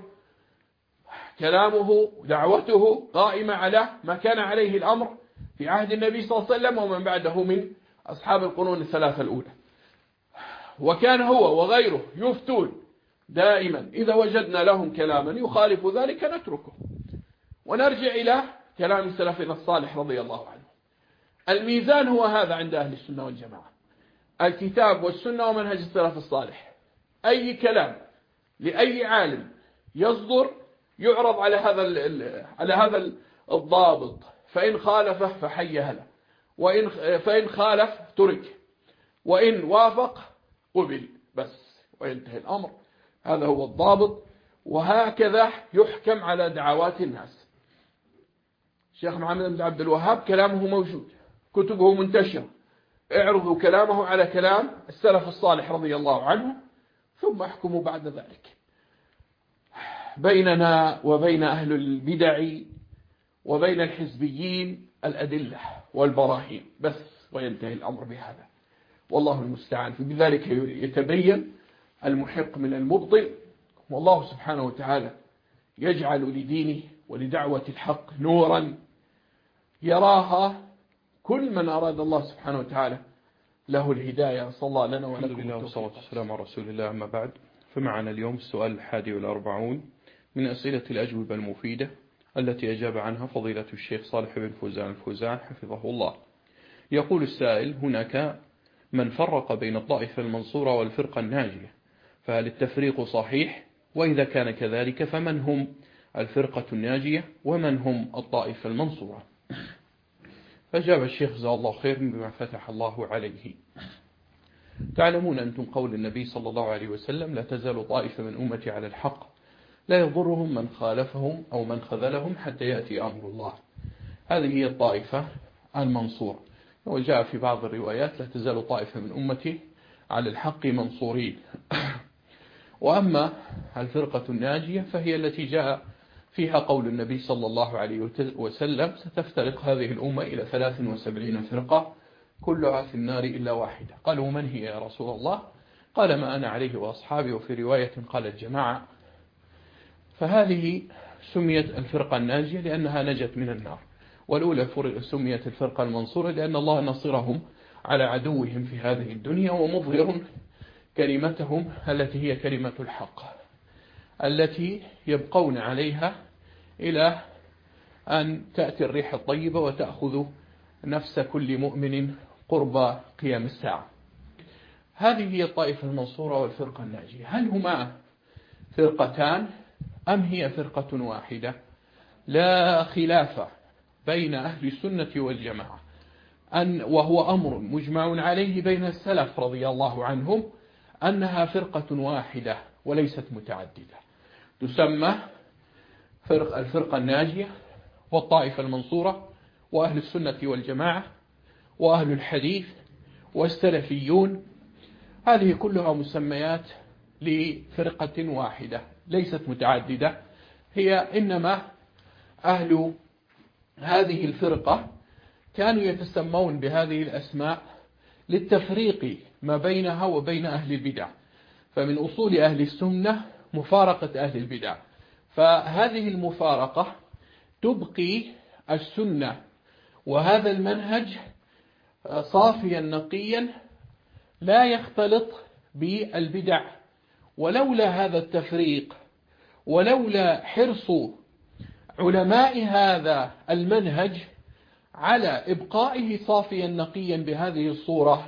كلامه دعوته قائمة على ما كان عليه الأمر في عهد النبي صلى الله عليه وسلم ومن بعده من أصحاب القرون الثلاثة الأولى. وكان هو وغيره يفتون دائما، إذا وجدنا لهم كلاما يخالف ذلك نتركه ونرجع إلى كلام سلفنا الصالح رضي الله عنه. الميزان هو هذا عند أهل السنة والجماعة، الكتاب والسنة ومنهج السلف الصالح. أي كلام لأي عالم يصدر يعرض على هذا الضابط، فإن خالفه فحي هلا، فإن خالف ترك، وإن وافق قبل بس وينتهي الأمر. هذا هو الضابط، وهكذا يحكم على دعوات الناس. الشيخ محمد بن عبد الوهاب كلامه موجود، كتبه منتشرة، اعرضوا كلامه على كلام السلف الصالح رضي الله عنه ثم احكموا بعد ذلك. بيننا وبين أهل البدع وبين الحزبيين الأدلة والبراهين بس وينتهي الأمر بهذا، والله المستعان. فبذلك يتبين المحق من المبطل، والله سبحانه وتعالى يجعل لدينه ولدعوة الحق نورا يراها كل من أراد الله سبحانه وتعالى له الهداية. صلى الله لنا ولكم. الحمد لله والصلاة والسلام على رسول الله. أما بعد، فمعنا اليوم السؤال 41 من أسئلة الأجوبة المفيدة التي أجاب عنها فضيلة الشيخ صالح بن فوزان الفوزان حفظه الله. يقول السائل: هناك من فرق بين الطائفة المنصورة والفرقة الناجية، فهل التفريق صحيح؟ وإذا كان كذلك فمن هم الفرقة الناجية ومن هم الطائفة المنصورة؟ فجاب الشيخ جزاه الله خير بما فتح الله عليه. تعلمون أنتم قول النبي صلى الله عليه وسلم: لا تزال طائفة من أمتي على الحق لا يضرهم من خالفهم أو من خذلهم حتى يأتي أمر الله. هذه هي الطائفة المنصورة. وجاء في بعض الروايات: لا تزال طائفة من أمتي على الحق منصورين. وأما الفرقة الناجية فهي التي جاء فيها قول النبي صلى الله عليه وسلم: ستفترق هذه الأمة إلى 73 فرقة كلها في النار إلا واحدة. قالوا: من هي يا رسول الله؟ قال: ما أنا عليه وأصحابي. وفي رواية قال: الجماعة. فهذه سميت الفرقة الناجية لأنها نجت من النار. والأولى سميت الفرقة المنصورة لأن الله نصرهم على عدوهم في هذه الدنيا ومظهر كلمتهم التي هي كلمة الحق التي يبقون عليها إلى أن تأتي الريح الطيبة وتأخذ نفس كل مؤمن قرب قيام الساعة. هذه هي الطائفة المنصورة والفرقة الناجية. هل هما فرقتان أم هي فرقة واحدة؟ لا خلاف بين أهل السنة والجماعة وهو أمر مجمع عليه بين السلف رضي الله عنهم أنها فرقة واحدة وليست متعددة، تسمى الفرقة الناجية والطائفة المنصورة وأهل السنة والجماعة وأهل الحديث والسلفيون. هذه كلها مسميات لفرقة واحدة ليست متعددة. هي إنما أهل هذه الفرقة كانوا يتسمون بهذه الأسماء للتفريق ما بينها وبين أهل البدع، فمن أصول أهل السنة مفارقة أهل البدع، فهذه المفارقة تبقي السنة وهذا المنهج صافيا نقيا لا يختلط بالبدع. ولولا هذا التفريق ولولا حرص علماء هذا المنهج على إبقائه صافيا نقيا بهذه الصورة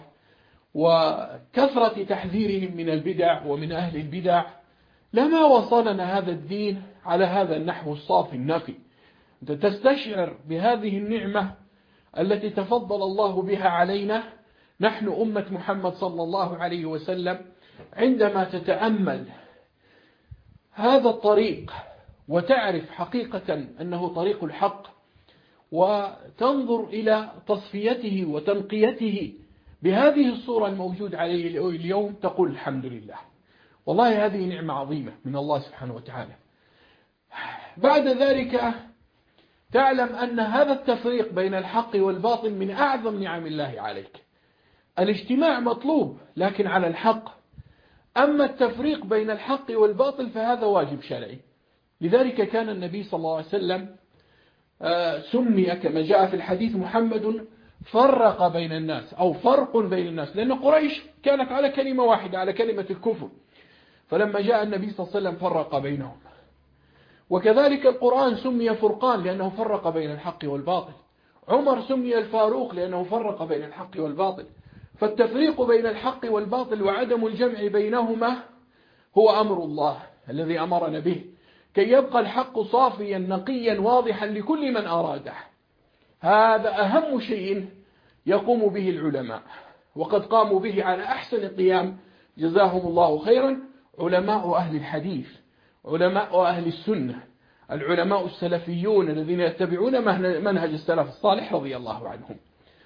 وكثرة تحذيرهم من البدع ومن أهل البدع لما وصلنا هذا الدين على هذا النحو الصافي النقي. أنت تستشعر بهذه النعمة التي تفضل الله بها علينا نحن أمة محمد صلى الله عليه وسلم عندما تتأمل هذا الطريق وتعرف حقيقة أنه طريق الحق وتنظر إلى تصفيته وتنقيته بهذه الصورة الموجودة عليه اليوم تقول الحمد لله، والله هذه نعمة عظيمة من الله سبحانه وتعالى. بعد ذلك تعلم أن هذا التفريق بين الحق والباطل من أعظم نعم الله عليك. الاجتماع مطلوب لكن على الحق، أما التفريق بين الحق والباطل فهذا واجب شرعي. لذلك كان النبي صلى الله عليه وسلم سمي كما جاء في الحديث محمد فرق بين الناس أو فرق بين الناس، لأن قريش كانت على كلمة واحدة، على كلمة الكفر، فلما جاء النبي صلى الله عليه وسلم فرق بينهم. وكذلك القرآن سمي فرقان لأنه فرق بين الحق والباطل. عمر سمي الفاروق لأنه فرق بين الحق والباطل. فالتفريق بين الحق والباطل وعدم الجمع بينهما هو أمر الله الذي أمرنا به كي يبقى الحق صافيا نقيا واضحا لكل من أراده. هذا أهم شيء يقوم به العلماء، وقد قاموا به على أحسن قيام جزاهم الله خيرا علماء أهل الحديث، علماء أهل السنة، العلماء السلفيون الذين يتبعون منهج السلف الصالح رضي الله عنهم.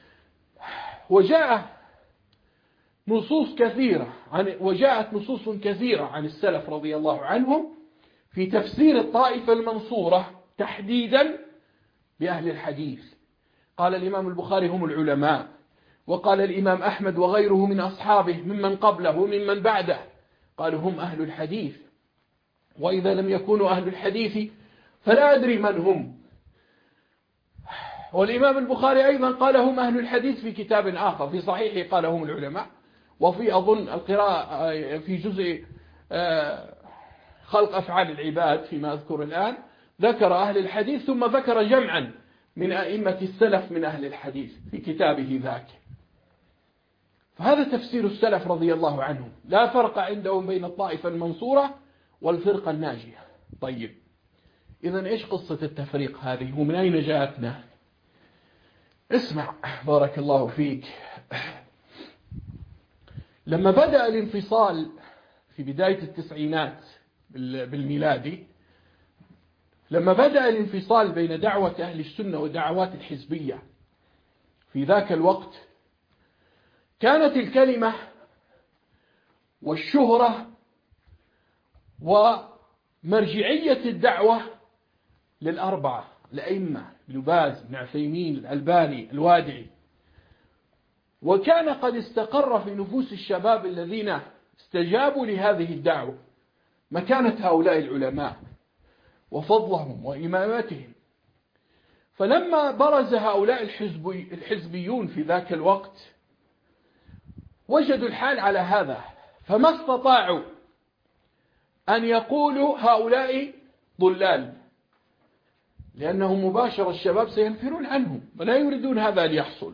وجاءت نصوص كثيرة عن السلف رضي الله عنهم في تفسير الطائفة المنصورة تحديدا بأهل الحديث. قال الإمام البخاري هم العلماء، وقال الإمام أحمد وغيره من أصحابه ممن قبله وممن بعده قالوا هم أهل الحديث، وإذا لم يكونوا أهل الحديث فلا أدري من هم. والإمام البخاري أيضا قال هم أهل الحديث في كتاب آخر في صحيحه قال هم العلماء، وفي أظن القراءة في جزء خلق أفعال العباد فيما أذكر الآن ذكر أهل الحديث ثم ذكر جمعا من أئمة السلف من أهل الحديث في كتابه ذاك. فهذا تفسير السلف رضي الله عنهم، لا فرق عندهم بين الطائفة المنصورة والفرقة الناجية. طيب إذن إيش قصة التفريق هذه ومن أين جاءتنا؟ اسمع بارك الله فيك. لما بدأ الانفصال في بداية التسعينات بالميلادي، لما بدأ الانفصال بين دعوة أهل السنة ودعوات الحزبية في ذاك الوقت، كانت الكلمة والشهرة ومرجعية الدعوة للأربعة الأئمة ابن باز، ابن عثيمين، الألباني، الوادعي. وكان قد استقر في نفوس الشباب الذين استجابوا لهذه الدعوة مكانة هؤلاء العلماء وفضلهم وإمامتهم. فلما برز هؤلاء الحزبيون في ذاك الوقت وجدوا الحال على هذا، فما استطاعوا أن يقولوا هؤلاء ضلال، لأنهم مباشرة الشباب سينفرون عنهم ولا يريدون هذا أن يحصل.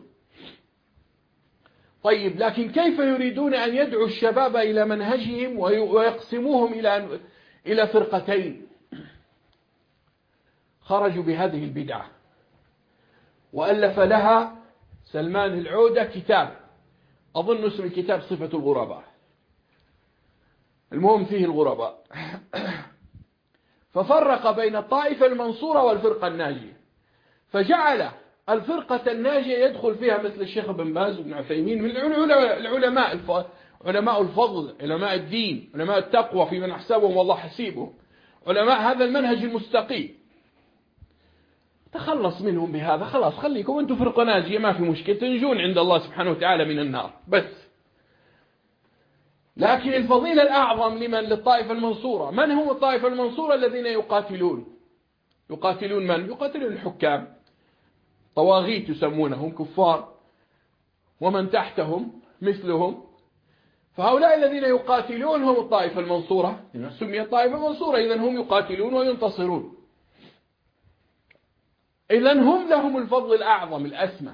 طيب لكن كيف يريدون أن يدعوا الشباب إلى منهجهم ويقسموهم إلى فرقتين؟ خرجوا بهذه البدعة، وألف لها سلمان العودة كتاب، أظن اسم الكتاب صفة الغرباء، المهم فيه الغرباء. ففرق بين الطائفة المنصورة والفرقة الناجية، فجعل الفرقة الناجية يدخل فيها مثل الشيخ بن باز وابن عثيمين من العلماء، علماء الفضل، علماء الدين، علماء التقوى في من أحسبهم والله حسيبهم، علماء هذا المنهج المستقيم. تخلص منهم بهذا، خلاص خليكم أنتم فرقة ناجية ما في مشكلة، تنجون عند الله سبحانه وتعالى من النار بس. لكن الفضيلة الأعظم للطائفة المنصورة. من هم الطائفة المنصورة؟ الذين يقاتلون من؟ يقاتلون الحكام، طواغيت يسمونهم، كفار، ومن تحتهم مثلهم. فهؤلاء الذين يقاتلون هم الطائفة المنصورة، سمي الطائفة منصورة، إذن هم يقاتلون وينتصرون، إذن هم لهم الفضل الأعظم الأسمى.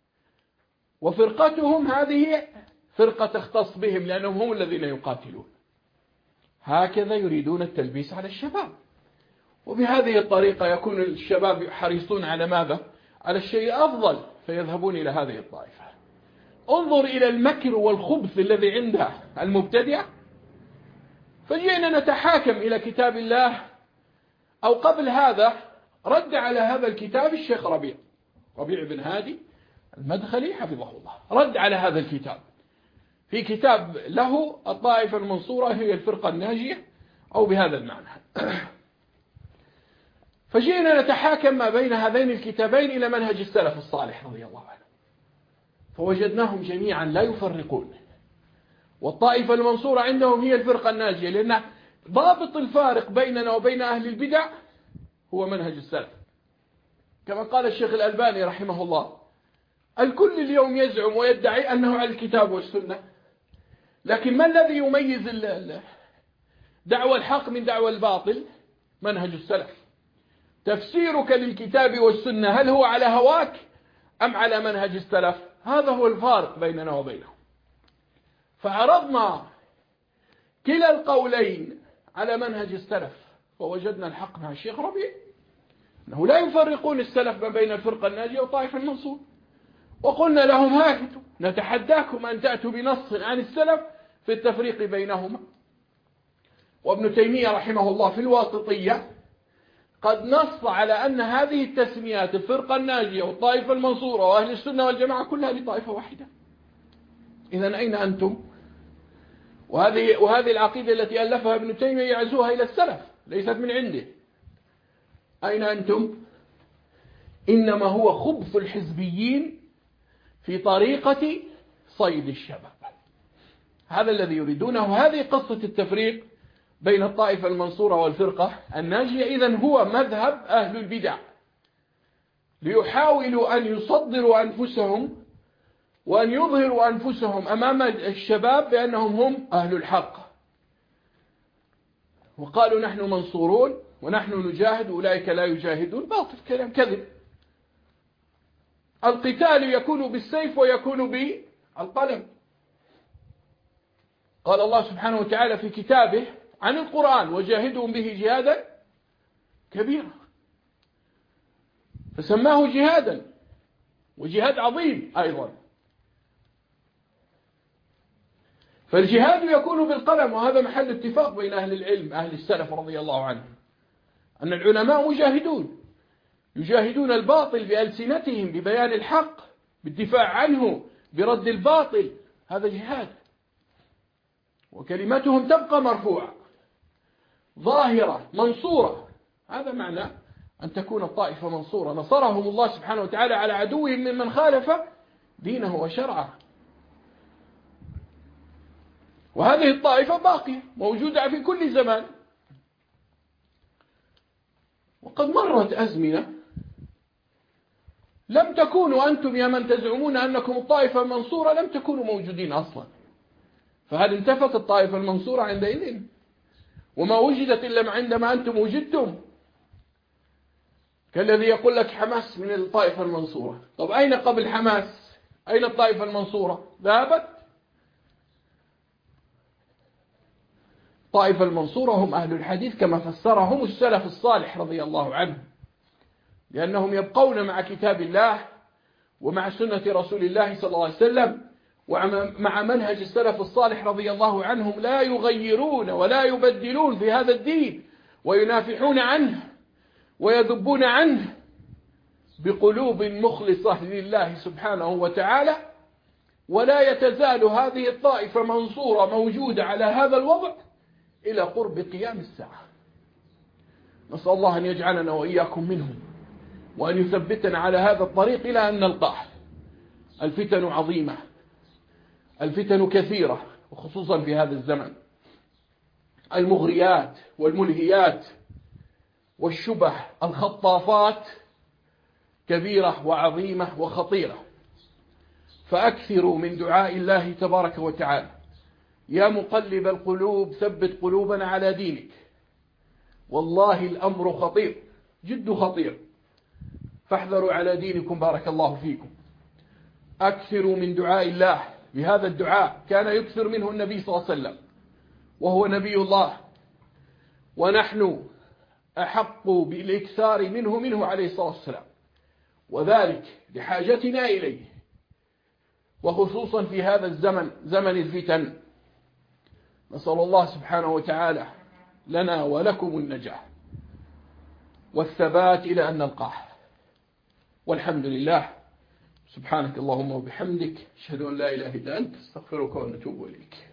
وفرقتهم هذه فرقة تختص بهم لأنهم هم الذين يقاتلون. هكذا يريدون التلبيس على الشباب، وبهذه الطريقة يكون الشباب حريصون على ماذا؟ على الشيء أفضل، فيذهبون إلى هذه الطائفة. انظر إلى المكر والخبث الذي عند المبتدع. فجئنا نتحاكم إلى كتاب الله. أو قبل هذا رد على هذا الكتاب الشيخ ربيع بن هادي المدخلي حفظه الله، رد على هذا الكتاب في كتاب له الطائفة المنصورة هي الفرقة الناجية، أو بهذا المعنى. فجئنا نتحاكم ما بين هذين الكتابين إلى منهج السلف الصالح رضي الله عنه، فوجدناهم جميعا لا يفرقون، والطائفة المنصورة عندهم هي الفرقة الناجية، لأن ضابط الفارق بيننا وبين أهل البدع هو منهج السلف. كما قال الشيخ الألباني رحمه الله: الكل اليوم يزعم ويدعي أنه على الكتاب والسنة، لكن ما الذي يميز دعوى الحق من دعوى الباطل؟ منهج السلف. تفسيرك للكتاب والسنة هل هو على هواك أم على منهج السلف؟ هذا هو الفارق بيننا وبينهم. فعرضنا كلا القولين على منهج السلف، فوجدنا الحق مع الشيخ ربيع أنه لا يفرقون السلف ما بين الفرقة الناجية والطائفة المنصورة، وقلنا لهم: هاكتوا نتحداكم أن تأتوا بنص عن السلف في التفريق بينهما. وابن تيمية رحمه الله في الواسطية قد نص على أن هذه التسميات الفرقة الناجية والطائفة المنصورة وأهل السنة والجماعة كلها لطائفة واحدة. إذن أين أنتم؟ وهذه العقيدة التي ألفها ابن تيمية يعزوها إلى السلف، ليست من عنده. أين أنتم؟ إنما هو خبث الحزبيين في طريقة صيد الشباب، هذا الذي يريدونه. هذه قصة التفريق بين الطائفة المنصورة والفرقة الناجية. إذن هو مذهب أهل البدع، ليحاولوا أن يصدروا أنفسهم وأن يظهروا أنفسهم أمام الشباب بأنهم هم أهل الحق، وقالوا: نحن منصورون ونحن نجاهد أولئك لا يجاهدون. باطل، كلام كذب. القتال يكون بالسيف ويكون بالقلم. قال الله سبحانه وتعالى في كتابه عن القرآن: وجاهدهم به جهادا كبيرا، فسماه جهادا، وجهاد عظيم أيضا. فالجهاد يكون بالقلم، وهذا محل اتفاق بين أهل العلم أهل السلف رضي الله عنهم، أن العلماء مجاهدون، يجاهدون الباطل بألسنتهم ببيان الحق، بالدفاع عنه، برد الباطل. هذا جهاد، وكلمتهم تبقى مرفوعة ظاهرة منصورة. هذا معنى أن تكون الطائفة منصورة، نصرهم الله سبحانه وتعالى على عدوهم ممن خالف دينه وشرعه. وهذه الطائفة باقية موجودة في كل زمان. وقد مرت أزمنة لم تكونوا أنتم يا من تزعمون أنكم الطائفة المنصورة لم تكونوا موجودين أصلا، فهل انتفت الطائفة المنصورة عندئذ؟ وما وجدت إلا عندما أنتم وجدتم، كالذي يقول لك حماس من الطائفة المنصورة. طب أين قبل حماس؟ أين الطائفة المنصورة؟ ذهبت. الطائفة المنصورة هم أهل الحديث كما فسرهم السلف الصالح رضي الله عنهم، لأنهم يبقون مع كتاب الله ومع سنة رسول الله صلى الله عليه وسلم ومع منهج السلف الصالح رضي الله عنهم، لا يغيرون ولا يبدلون في هذا الدين، وينافحون عنه ويذبون عنه بقلوب مخلصة لله سبحانه وتعالى. ولا يتزال هذه الطائفة منصورة موجودة على هذا الوضع إلى قرب قيام الساعة. نسأل الله أن يجعلنا وإياكم منهم، وأن يثبتنا على هذا الطريق إلى أن نلقاه. الفتن عظيمة، الفتن كثيرة، وخصوصا في هذا الزمن. المغريات والملهيات والشبه الخطافات كبيرة وعظيمة وخطيرة. فأكثروا من دعاء الله تبارك وتعالى: يا مقلب القلوب ثبت قلوبنا على دينك. والله الأمر خطير، جد خطير، فاحذروا على دينكم بارك الله فيكم. أكثروا من دعاء الله، بهذا الدعاء كان يكثر منه النبي صلى الله عليه وسلم، وهو نبي الله، ونحن أحق بالإكثار منه عليه الصلاة والسلام، وذلك لحاجتنا إليه وخصوصا في هذا الزمن، زمن الفتن. نسأل الله سبحانه وتعالى لنا ولكم النجاح والثبات إلى أن نلقاه. والحمد لله. سبحانك اللهم وبحمدك، أشهد أن لا إله إلا أنت، استغفرك ونتوب إليك.